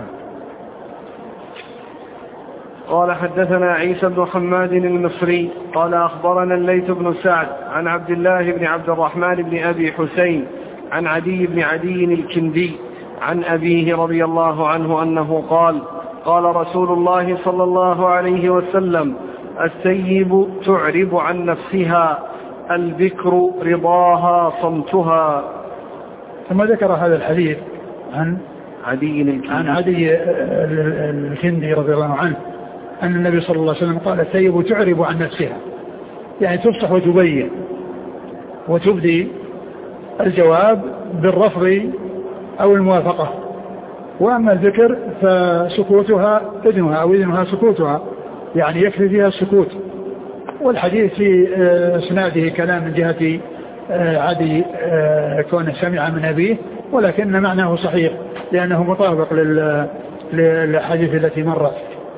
قال حدثنا عيسى بن حماد المصري قال أخبرنا الليث بن سعد عن عبد الله بن عبد الرحمن بن أبي حسين عن عدي بن عدي الكندي عن أبيه رضي الله عنه أنه قال قال رسول الله صلى الله عليه وسلم الثيب تعرب عن نفسها البكر رضاها صمتها. ثم ذكر هذا الحديث عن عدي الكندي رضي الله عنه أن النبي صلى الله عليه وسلم قال الثيب تعرب عن نفسها، يعني تفصح وتبين وتبدي الجواب بالرفض أو الموافقة. وأما الذكر فسكوتها إذنها أو إذنها سكوتها، يعني يكفي فيها السكوت. والحديث في اسناده كلام من جهة عدي كونه سمع من أبيه، ولكن معناه صحيح لأنه مطابق للحديث التي مرت.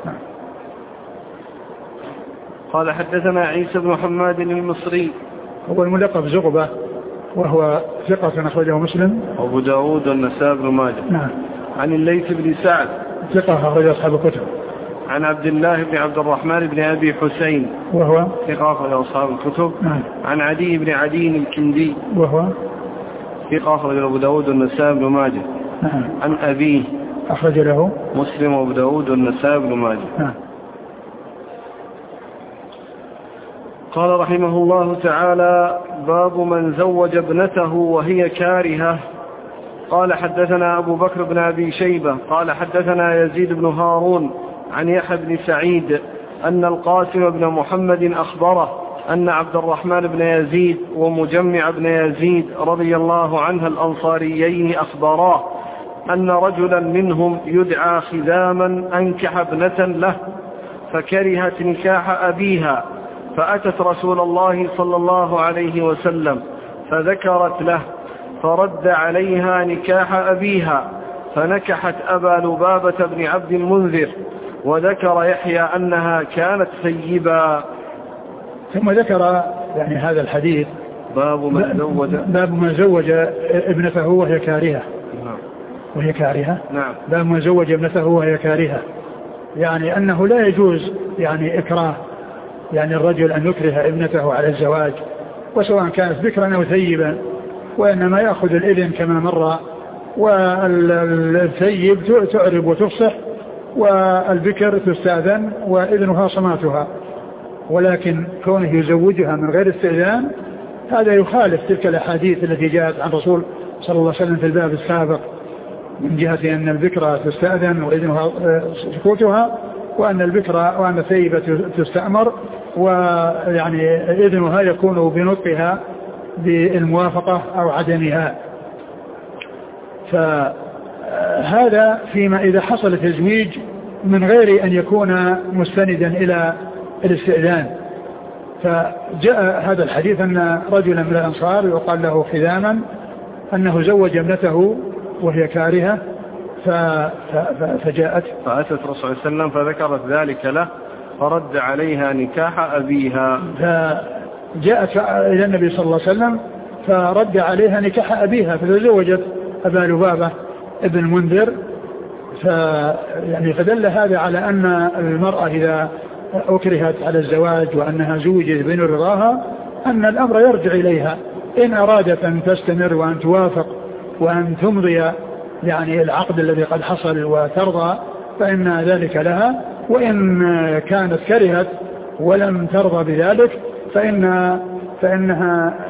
قال حدثنا عيسى بن حماد المصري هو الملقب زغبة وهو ثقة أخرجه مسلم وأبو داود والنسائي بن ماجه. نعم. عن الليث بن سعد ثقة أخرجه أصحاب الكتب. عن عبد الله بن عبد الرحمن بن أبي حسين وهو ثقة أخرجه أصحاب الكتب. نعم. عن عدي بن عدي الكندي وهو ثقة أخرجه أبو داود والنسائي بن ماجه. نعم. عن أبيه أخرج له مسلم وأبو داود والنسائي بن ماجه. نعم. قال رحمه الله تعالى باب من زوج ابنته وهي كارهة. قال حدثنا أبو بكر بن أبي شيبة قال حدثنا يزيد بن هارون عن يحيى بن سعيد أن القاسم بن محمد أخبره أن عبد الرحمن بن يزيد ومجمع بن يزيد رضي الله عنه الأنصاريين أخبراه أن رجلا منهم يدعى خذاما أنكح ابنة له فكرهت نكاح أبيها، فأتت رسول الله صلى الله عليه وسلم فذكرت له، فرد عليها نكاح أبيها، فنكحت أبا لبابة بن عبد المنذر، وذكر يحيى أنها كانت ثيبا. ثم ذكر يعني هذا الحديث باب من زوج ابنته وهي كارهة. وهي كارهة. نعم. باب من زوج ابنته وهي كارهة، يعني أنه لا يجوز يعني إكراه، يعني الرجل أن يكره ابنته على الزواج، وسواء كانت بكرا أو ثيبا، وإنما يأخذ الإذن كما مر، والثيب تعرب وتفصح، والبكر تستأذن وإذنها صماتها. ولكن كونه يزوجها من غير استئذان هذا يخالف تلك الأحاديث التي جاءت عن رسول صلى الله عليه وسلم في الباب السابق من جهة أن البكرة تستأذن وإذنها سكوتها، وأن الثيبة تستأمر ويعني إذنها يكون بنطقها بالموافقة أو عدمها. فهذا فيما إذا حصل تزويج من غير أن يكون مستندا إلى الاستئذان. فجاء هذا الحديث أن رجلا من الأنصار يقال له خذاما أنه زوج ابنته وهي كارهة فجاءت فأتت رسول الله صلى الله عليه وسلم فذكرت ذلك له فرد عليها نكاح أبيها. فجاءت إلى النبي صلى الله عليه وسلم فرد عليها نكاح أبيها فتزوجت أبا لبابة ابن منذر. يعني فدل هذا على أن المرأة إذا أكرهت على الزواج وأنها زوجت بين رضاها أن الأمر يرجع إليها، إن أرادت أن تستمر وأن توافق وأن تمضي يعني العقد الذي قد حصل وترضى فإن ذلك لها، وإن كانت كرهت ولم ترضى بذلك فإنها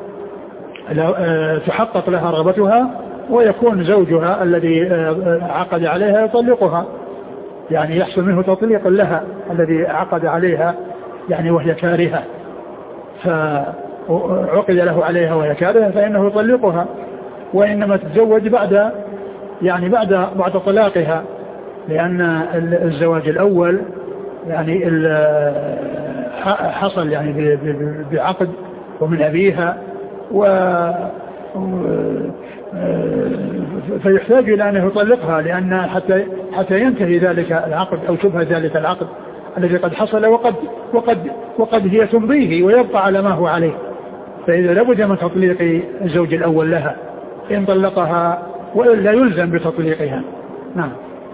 تحقق لها رغبتها ويكون زوجها الذي عقد عليها يطلقها، يعني يحصل منه تطليق لها الذي عقد عليها يعني وهي كارهة، فعقد له عليها وهي كارهة فإنه يطلقها، وإنما تتزوج بعد طلاقها، لأن الزواج الأول يعني حصل يعني بعقد ومن أبيها فيحتاج إلى أن يطلقها، لأن حتى ينتهي ذلك العقد أو شبه ذلك العقد الذي قد حصل وقد هي تمضيه ويبقى على ما هو عليه. فإذا لابد من تطليق الزوج الأول لها إن طلقها وإلا يلزم بتطليقها. نعم.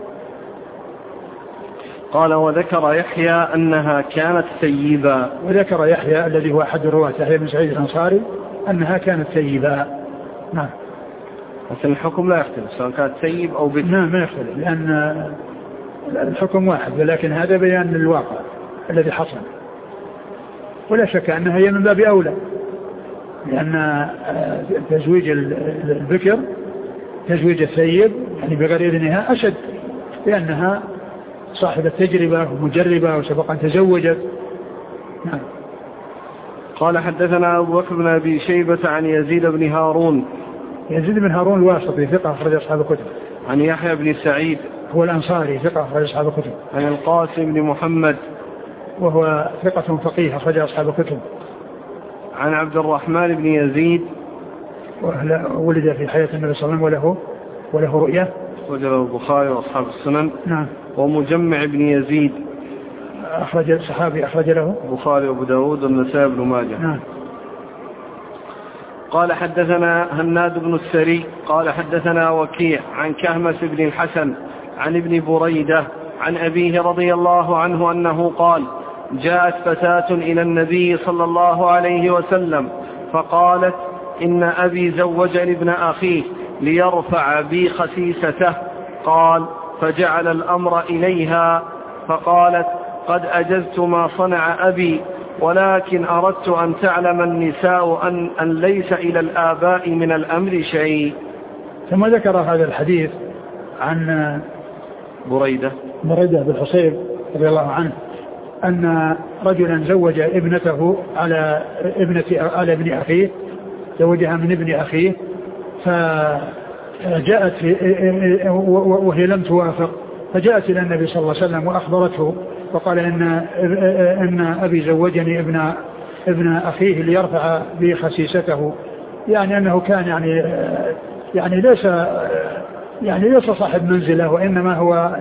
قال وذكر يحيى أنها كانت ثيبا. وذكر يحيى الذي هو أحد الرواة يحيى بن سعيد الأنصاري أنها كانت ثيبا. نعم. لكن الحكم لا يختلف سواء كانت ثيب أو بكر. نعم ما يختلف لأن الحكم واحد، ولكن هذا بيان للواقع الذي حصل، ولا شك أنها هي من باب أولى، لأن تزويج البكر تزويج الثيب يعني بغير إذنها أشد، لأنها صاحبة تجربة ومجربة وسبق أن تزوجت. نعم. قال حدثنا أبو بكر بن أبي شيبة عن يزيد بن هارون. يزيد بن هارون الواسطي ثقة أخرج أصحاب الكتب. عن يحيى بن سعيد هو الأنصاري ثقة أخرج أصحاب الكتب. عن القاسم بن محمد وهو ثقة فقيه أخرج أصحاب الكتب. عن عبد الرحمن بن يزيد ولد في حياة النبي صلى الله عليه وسلم وله رؤية وجله البخاري وأصحاب السنن. نعم. ومجمع بن يزيد صحابي أخرج له البخاري وأبو داود والنسائي بن ماجه. نعم. قال حدثنا هناد بن السري قال حدثنا وكيع عن كهمس بن الحسن عن ابن بريدة عن أبيه رضي الله عنه أنه قال جاءت فتاة إلى النبي صلى الله عليه وسلم فقالت إن أبي زوجني ابن أخيه ليرفع بي خسيسته. قال فجعل الأمر إليها فقالت قد أجزت ما صنع أبي، ولكن أردت أن تعلم النساء أن ليس إلى الآباء من الأمر شيء. ثم ذكر هذا الحديث عن بريدة بن حصيب رضي الله عنه أن رجلا زوج ابنته على ابن أخيه، زوجها من ابن أخيه، فجاءت وهي لم توافق، فجاءت إلى النبي صلى الله عليه وسلم وأخبرته وقال إن أبي زوجني ابن أخيه ليرفع بي خسيسته، يعني أنه كان يعني ليس صاحب منزله، وإنما هو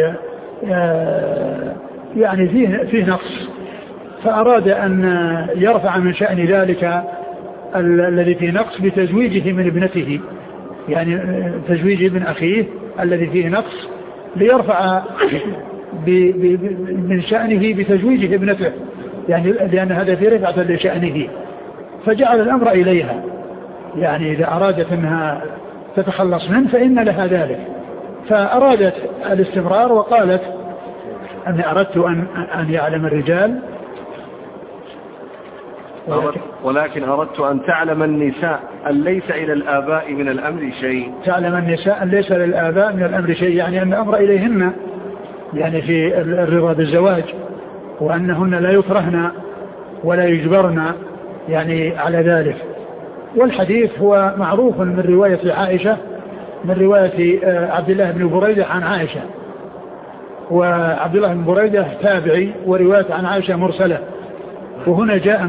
يعني فيه نقص، فأراد أن يرفع من شأن ذلك الذي فيه نقص بتزويجه من ابنته، يعني تزويج ابن أخيه الذي فيه نقص ليرفع من شأنه بتزويجه ابنته، يعني لأن هذا في رفعة لشأنه، فجعل الأمر إليها يعني إذا أرادت أنها تتخلص منه فإن لها ذلك، فأرادت الاستمرار وقالت أني أردت أن يعلم الرجال ولكن أردت أن تعلم النساء أن ليس إلى الآباء من الأمر شيء. تعلم النساء أن ليس للآباء من الأمر شيء، يعني أن الأمر إليهن يعني في الرضا بالزواج، وأنهن لا يكرهن ولا يجبرن يعني على ذلك. والحديث هو معروف من رواية عائشة، من رواية عبد الله بن بريدة عن عائشة، وعبد الله بن بريدة تابعي ورواية عن عائشة مرسلة. وهنا جاء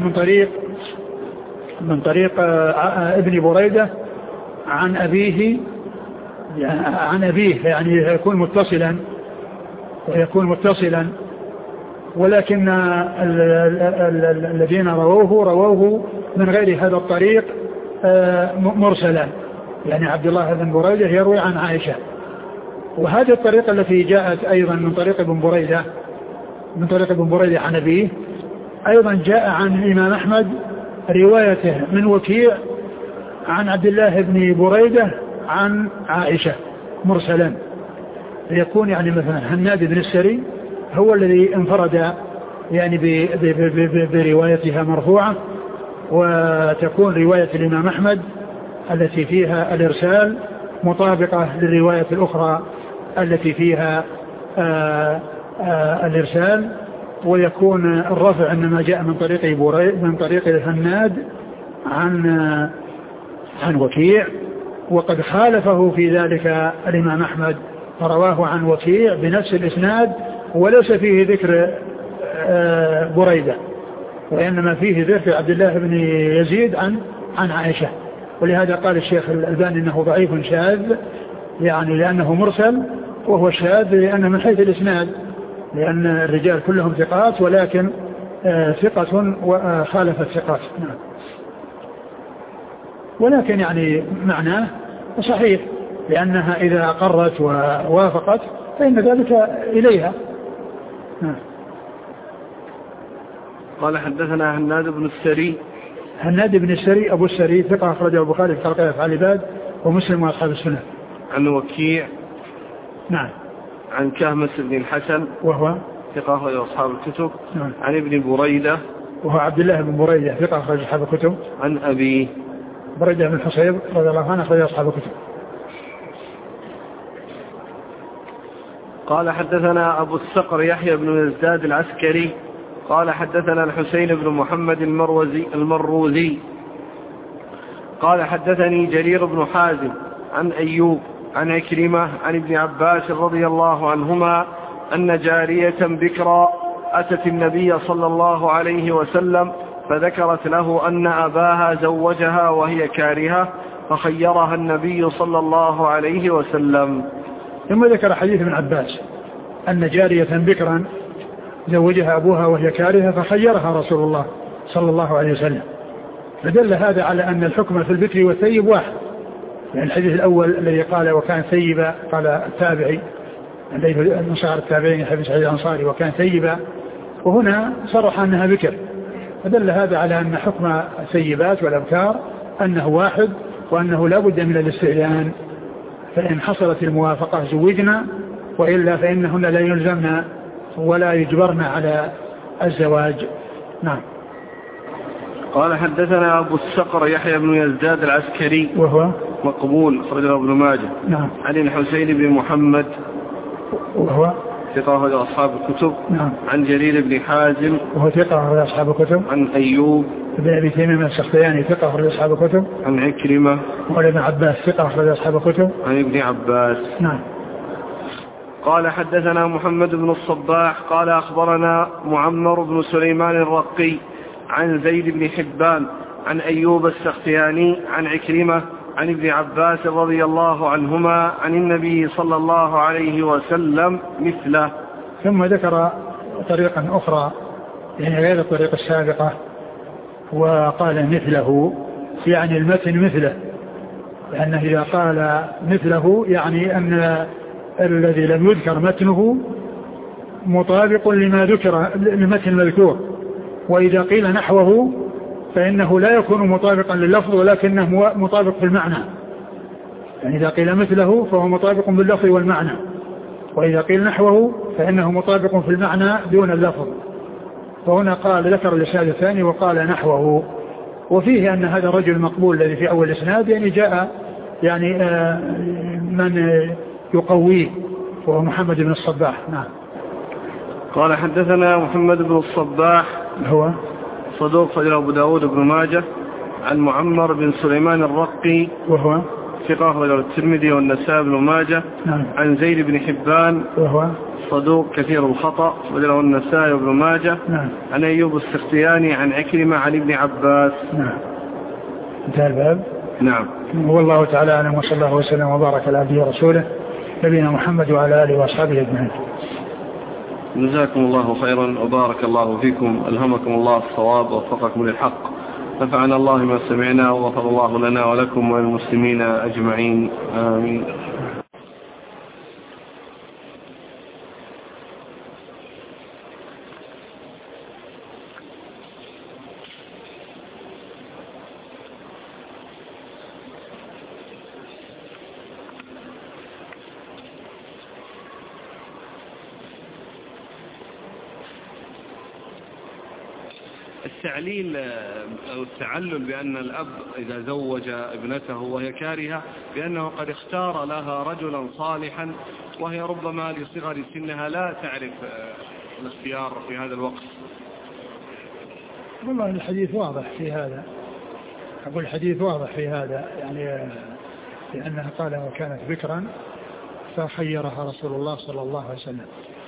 من طريق ابن بريدة عن أبيه يعني يكون متصلا ولكن الذين رووه من غير هذا الطريق مرسلا، يعني عبد الله بن بريدة يروي عن عائشة. وهذه الطريقة التي جاءت أيضا من طريق ابن بريدة عن أبيه أيضا جاء عن الإمام أحمد روايته من وكيع عن عبد الله بن بريدة عن عائشة مرسلا، يكون يعني مثلا هناد بن السري هو الذي انفرد يعني بروايتها مرفوعة، وتكون رواية الإمام أحمد التي فيها الإرسال مطابقة للرواية الأخرى التي فيها الإرسال، ويكون الرفع إنما جاء من طريق الهناد عن وكيع، وقد خالفه في ذلك الإمام أحمد رواه عن وكيع بنفس الإسناد وليس فيه ذكر بريدة، وإنما فيه ذكر عبد الله بن يزيد عن عائشة. ولهذا قال الشيخ الألباني إنه ضعيف شاذ، يعني لأنه مرسل، وهو شاذ لأنه من حيث الإسناد، لأن الرجال كلهم ثقات ولكن ثقة وخالف الثقات. ولكن يعني معناه صحيح، لأنها إذا أقرت ووافقت فإن ذلك إليها. قال حدثنا هناد بن السري أبو السري ثقة أخرجه البخاري في خلق أفعال العباد ومسلم وأصحاب السنة. عن وكيع نعم. عن كهمس بن الحسن وهو ثقة أخرج أصحاب الكتب. نعم. عن ابن بريدة وهو عبد الله بن بريدة ثقة أخرج أصحاب الكتب. عن أبي بريدة بن الحصيب رضي الله عنه أخرج أصحاب الكتب. قال حدثنا أبو الصقر يحيى بن يزداد العسكري قال حدثنا الحسين بن محمد المروزي قال حدثني جرير بن حازم عن أيوب عن عكرمة عن ابن عباس رضي الله عنهما أن جارية بكرا أتت النبي صلى الله عليه وسلم فذكرت له أن أباها زوجها وهي كارهة فخيرها النبي صلى الله عليه وسلم. ثم ذكر حديث ابن عباس أن جارية بكرا زوجها أبوها وهي كارهة فخيرها رسول الله صلى الله عليه وسلم، فدل هذا على أن الحكم في البكر والثيب واحد. يعني الحديث الأول الذي قال وكان ثيبا قال التابعي الذي من صغار التابعين حديث سعيد الأنصاري وكان ثيبا، وهنا صرح أنها بكر، فدل هذا على أن حكم الثيبات والأبكار أنه واحد، وأنه لا بد من الاستئذان، فإن حصلت الموافقة زوجنا، وإلا فإنهن لا يلزمن ولا يجبرن على الزواج. نعم. قال حدثنا أبو الصقر يحيى بن يزداد العسكري وهو مقبول أخرجه ابن ماجه. نعم. عن الحسين بن محمد وهو ثقة أخرج أصحاب الكتب. نعم. عن جرير بن حازم وهو ثقة أخرج أصحاب الكتب. عن أيوب بن أبي تميم السختياني ثقة أخرج أصحاب الكتب. عن عكرمة وعن ابن عباس ثقة أخرج أصحاب الكتب. عن ابن عباس. نعم. قال حدثنا محمد بن الصباح قال أخبرنا معمر بن سليمان الرقي عن زيد بن حبان عن أيوب السختياني عن عكرمة عن ابن عباس رضي الله عنهما عن النبي صلى الله عليه وسلم مثله. ثم ذكر طريقا أخرى يعني غير الطريقة السابقة وقال مثله، يعني المتن مثله، لأنه إذا قال مثله يعني أن الذي لم يذكر متنه مطابق لما ذكر المتن المذكور، وإذا قيل نحوه فإنه لا يكون مطابقا لللفظ ولكنه مطابق في المعنى. يعني إذا قيل مثله فهو مطابق باللفظ والمعنى، وإذا قيل نحوه فإنه مطابق في المعنى دون اللفظ. فهنا قال ذكر الإسناد الثاني وقال نحوه. وفيه أن هذا الرجل المقبول الذي في أول الإسناد يعني جاء يعني من يقويه وهو محمد بن الصباح. نعم. قال حدثنا محمد بن الصباح هو صدوق خرج أبو داود بن ماجه عن معمر بن سليمان الرقي وهو ثقة خرج الترمذي والنسائي بن ماجه. نعم. عن زيد بن حبان وهو صدوق كثير الخطأ خرج النسائي بن ماجه. نعم. عن أيوب السختياني عن عكرمة عن ابن عباس. نعم. انتهى الباب. نعم. والله تعالى أعلم، وصلى الله وسلم وبارك على عبده ورسوله نبينا محمد وعلى آله وأصحابه أجمعين. جزاكم الله خيرا وبارك الله فيكم، ألهمكم الله الصواب ووفقكم للحق، نفعنا الله ما سمعنا وغفر الله لنا ولكم وللمسلمين أجمعين، آمين. التعليل أو التعلل بأن الأب إذا زوج ابنته وهي كارهة بأنه قد اختار لها رجلا صالحا وهي ربما لصغر سنها لا تعرف الاختيار في هذا الوقت. والله الحديث واضح في هذا، أقول الحديث واضح في هذا، يعني لأنها قال وكانت بكرا فخيرها رسول الله صلى الله عليه وسلم.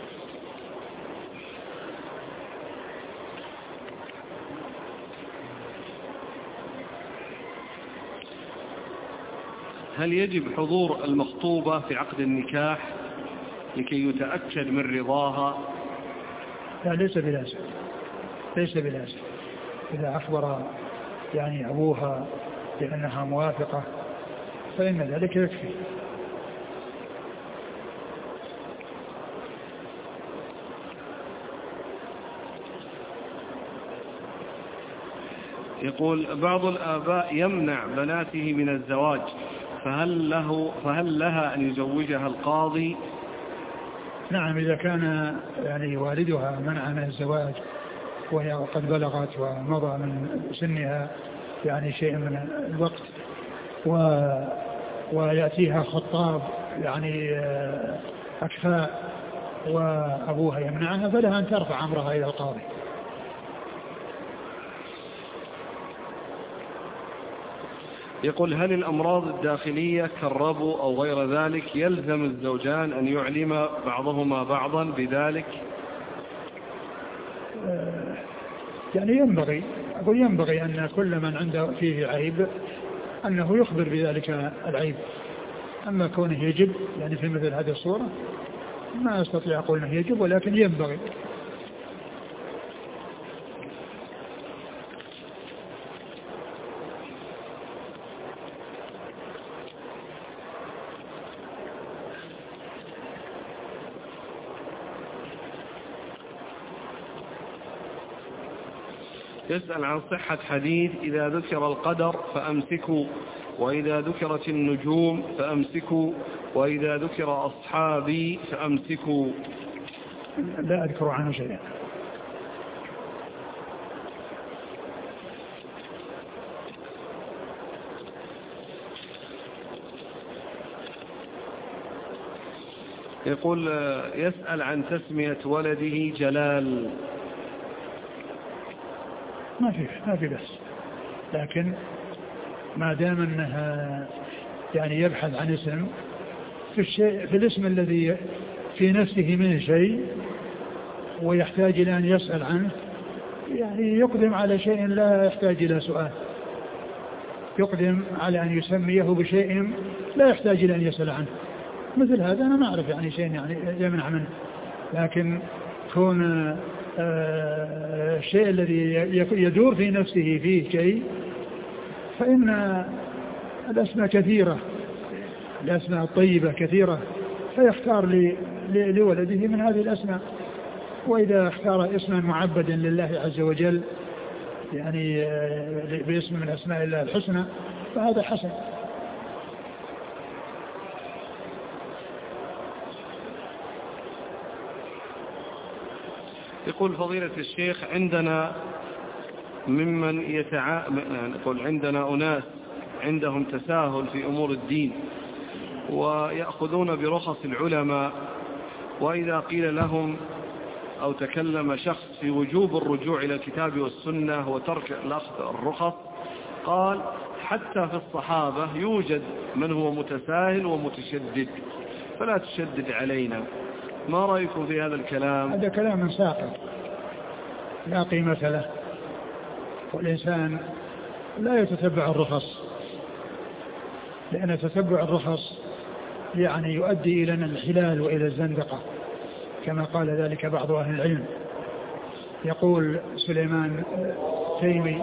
هل يجب حضور المخطوبة في عقد النكاح لكي يتأكد من رضاها؟ لا، ليس بلازم، ليس بلازم. إذا أخبر يعني أبوها بأنها موافقة فإن ذلك يكفي. يقول بعض الآباء يمنع بناته من الزواج، فهل لها أن يزوجها القاضي؟ نعم، إذا كان يعني والدها منع من الزواج وهي قد بلغت ومضى من سنها يعني شيء من الوقت ويأتيها خطاب يعني أكفاء وأبوها يمنعها فلها أن ترفع أمرها إلى القاضي. يقول هل الأمراض الداخلية كالربو أو غير ذلك يلزم الزوجان أن يعلم بعضهما بعضا بذلك؟ يعني ينبغي أن كل من عنده فيه عيب أنه يخبر بذلك العيب. أما كونه يجب يعني في مثل هذه الصورة ما أستطيع أقول أنه يجب، ولكن ينبغي. يسأل عن صحة حديث إذا ذكر القدر فأمسكوا، وإذا ذكرت النجوم فأمسكوا، وإذا ذكر أصحابي فأمسكوا. لا أذكر عنه شيئا. يقول يسأل عن تسمية ولده جلال. ما في بس، لكن ما دام أنها يعني يبحث عن اسم في الاسم الذي في نفسه منه شيء ويحتاج إلى أن يسأل عنه، يعني يقدم على شيء لا يحتاج إلى سؤال، يقدم على أن يسميه بشيء لا يحتاج إلى أن يسأل عنه. مثل هذا أنا ما أعرف يعني شيء يعني يمنع منه، لكن كون الشيء الذي يدور في نفسه فيه شيء، فإن الأسماء كثيرة، الأسماء الطيبة كثيرة، فيختار لولده من هذه الأسماء. وإذا اختار اسما معبدا لله عز وجل يعني باسم من أسماء الله الحسنى فهذا حسن. يقول فضيلة الشيخ عندنا ممن يقول عندنا أناس عندهم تساهل في أمور الدين ويأخذون برخص العلماء، وإذا قيل لهم أو تكلم شخص في وجوب الرجوع إلى الكتاب والسنة وترك الأخذ الرخص قال حتى في الصحابة يوجد من هو متساهل ومتشدد فلا تشدد علينا. ما رأيكم في هذا الكلام؟ هذا كلام ساقط لا قيمة له، والإنسان لا يتتبع الرخص، لأن تتبع الرخص يعني يؤدي إلى الانحلال وإلى الزندقة كما قال ذلك بعض أهل العلم. يقول سليمان تيمي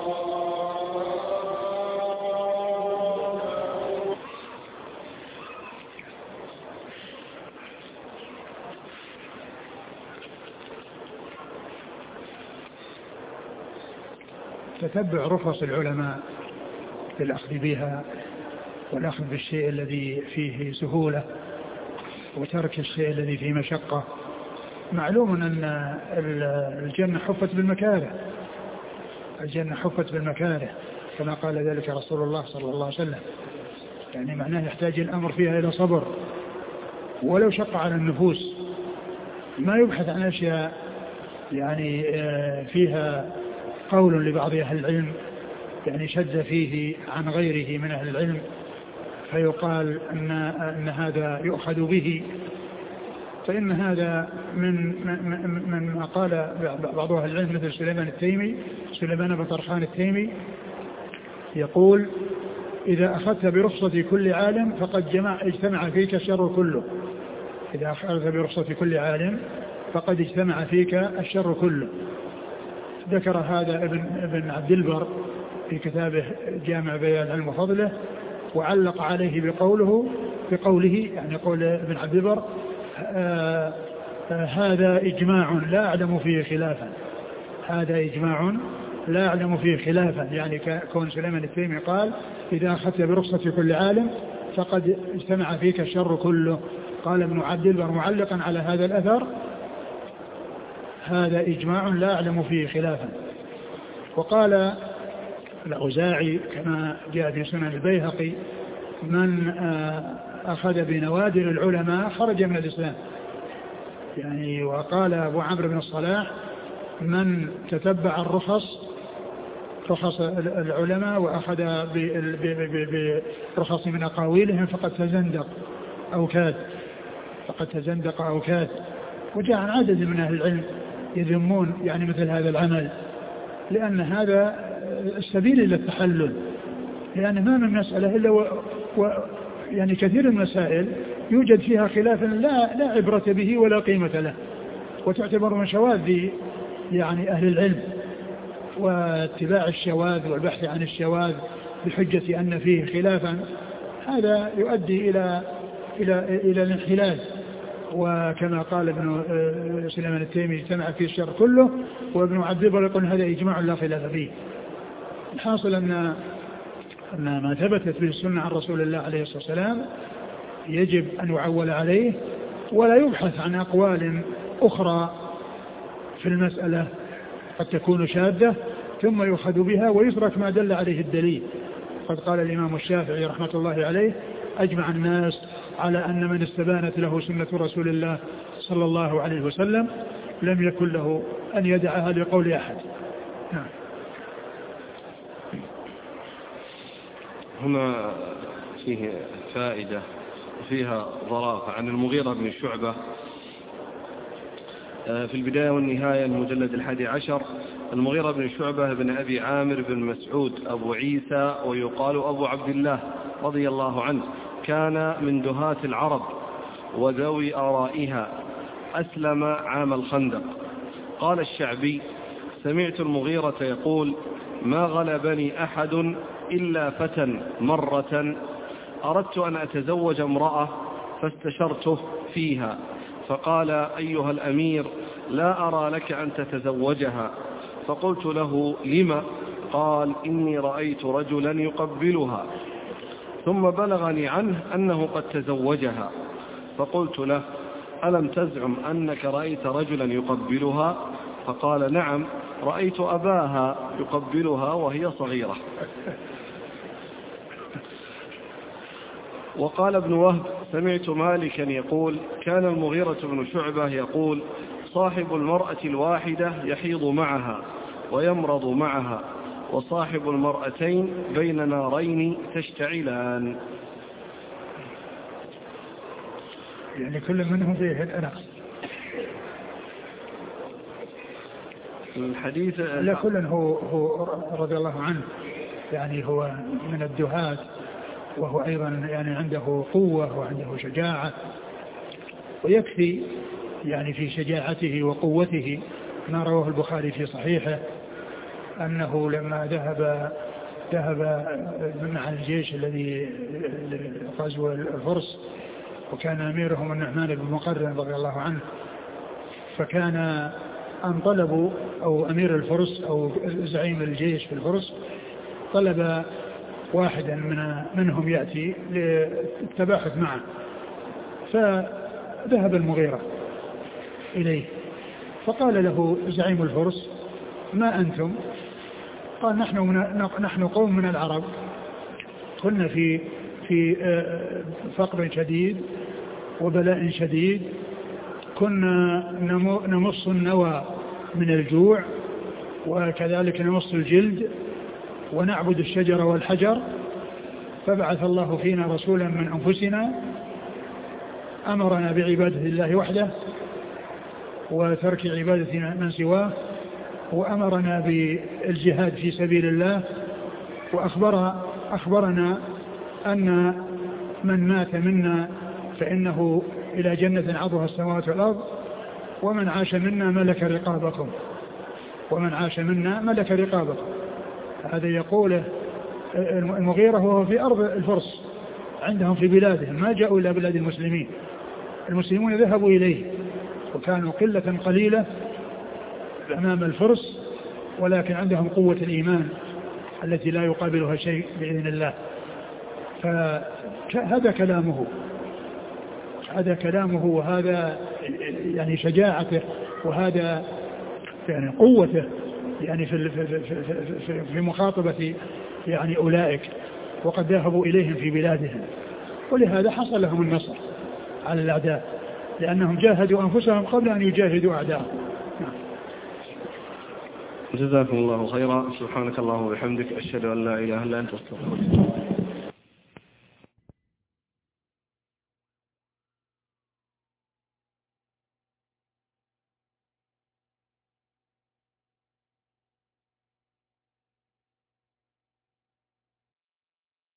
تتبع رخص العلماء بالأخذ بها والأخذ بالشيء الذي فيه سهولة وترك الشيء الذي فيه مشقة. معلوم أن الجنة حفت بالمكاره، الجنة حفت بالمكاره كما قال ذلك رسول الله صلى الله عليه وسلم، يعني معناه يحتاج الأمر فيها إلى صبر ولو شق على النفوس، ما يبحث عن أشياء يعني فيها قول لبعض أهل العلم يعني شد فيه عن غيره من أهل العلم فيقال أن هذا يؤخذ به، فإن هذا من ما قال بعض أهل العلم مثل سليمان بن طرخان التيمي يقول إذا أخذت برخصة كل عالم فقد اجتمع فيك الشر كله. إذا أخذت برخصة كل عالم فقد اجتمع فيك الشر كله. ذكر هذا ابن عبد البر في كتابه جامع بيان العلم وفضله، وعلق عليه بقوله يعني قول ابن عبد البر هذا إجماع لا أعلم فيه خلافا، هذا إجماع لا أعلم فيه خلافا، يعني كون سليمان التيمي قال إذا أخذت برخصة كل عالم فقد اجتمع فيك الشر كله. قال ابن عبد البر معلقا على هذا الأثر هذا إجماع لا أعلم فيه خلافا. وقال الأوزاعي كما جاء في سنن البيهقي من أخذ بنوادر العلماء خرج من الإسلام، يعني. وقال أبو عمرو بن الصلاح من تتبع رخص العلماء وأخذ برخص من أقاويلهم فقد تزندق أو كاد. وجاء عن عدد من أهل العلم يذمون يعني مثل هذا العمل، لأن هذا السبيل إلى التحلل، لأن ما من مسألة إلا يعني كثير من المسائل يوجد فيها خلاف لا عبرة به ولا قيمة له، وتعتبر من شواذ يعني أهل العلم، واتباع الشواذ والبحث عن الشواذ بحجة أن فيه خلافا هذا يؤدي إلى الانحلال. وكما قال ابن سليمان التيمي اجتمع فيه الشر كله، وابن عبد البر يقول هذا إجماع لا خلاف فيه. الحاصل أن ما ثبتت به السنة عن رسول الله عليه الصلاة والسلام يجب أن يعول عليه، ولا يبحث عن أقوال أخرى في المسألة قد تكون شاذة ثم يؤخذ بها ويترك ما دل عليه الدليل. قد قال الإمام الشافعي رحمة الله عليه أجمع الناس على أن من استبانت له سنة رسول الله صلى الله عليه وسلم لم يكن له أن يدعها لقول أحد. هنا فيه فائدة وفيها ظرافة عن المغيرة بن شعبة في البداية والنهاية المجلد 11. المغيرة بن شعبة بن أبي عامر بن مسعود أبو عيسى ويقال أبو عبد الله رضي الله عنه كان من دهاة العرب وذوي آرائها، أسلم عام الخندق. قال الشعبي سمعت المغيرة يقول ما غلبني أحد إلا فتى مرة أردت أن أتزوج امرأة فاستشرته فيها فقال أيها الأمير لا أرى لك أن تتزوجها، فقلت له: لم؟ قال: إني رأيت رجلا يقبلها، ثم بلغني عنه أنه قد تزوجها. فقلت له: ألم تزعم أنك رأيت رجلا يقبلها؟ فقال: نعم، رأيت أباها يقبلها وهي صغيرة. وقال ابن وهب: سمعت مالكا يقول: كان المغيرة بن شعبة يقول: صاحب المرأة الواحدة يحيض معها ويمرض معها، وصاحب المرأتين بين نارين تشتعلان. يعني كل منهم فيه الأناق. الحديث لا، كل هو رضي الله عنه يعني هو من الدهاة، وهو أيضا يعني عنده قوة وعنده شجاعة، ويكفي يعني في شجاعته وقوته ما رواه البخاري في صحيحه أنه لما ذهب مع الجيش الذي غزو الفرس، وكان أميرهم النعمان بن مقرن رضي الله عنه، فكان أن طلبوا أو أمير الفرس أو زعيم الجيش في الفرس طلب واحدا منهم يأتي للتباحث معه، فذهب المغيرة إليه فقال له زعيم الفرس: ما أنتم؟ قال: نحن قوم من العرب كنا في فقر شديد وبلاء شديد، كنا نمص النوى من الجوع، وكذلك نمص الجلد، ونعبد الشجر والحجر، فبعث الله فينا رسولا من أنفسنا أمرنا بعبادة الله وحده وترك عبادة من سواه، وأمرنا بالجهاد في سبيل الله، وأخبرنا أن من مات منا فإنه إلى جنة عرضها السماوات والأرض، ومن عاش منا ملك رقابكم. هذا يقوله المغيرة وهو في أرض الفرس عندهم في بلادهم، ما جاءوا إلى بلاد المسلمين. المسلمون ذهبوا إليه وكانوا قلة قليلة أمام الفرس، ولكن عندهم قوة الإيمان التي لا يقابلها شيء بإذن الله. فهذا كلامه وهذا يعني شجاعته، وهذا يعني قوته يعني في مخاطبة يعني أولئك، وقد ذهبوا إليهم في بلادهم، ولهذا حصل لهم النصر على الأعداء، لأنهم جاهدوا أنفسهم قبل أن يجاهدوا أعداءهم. جزاكم الله خيرا. سبحانك اللهم وبحمدك، أشهد أن لا إله إلا أنت، أستغفرك.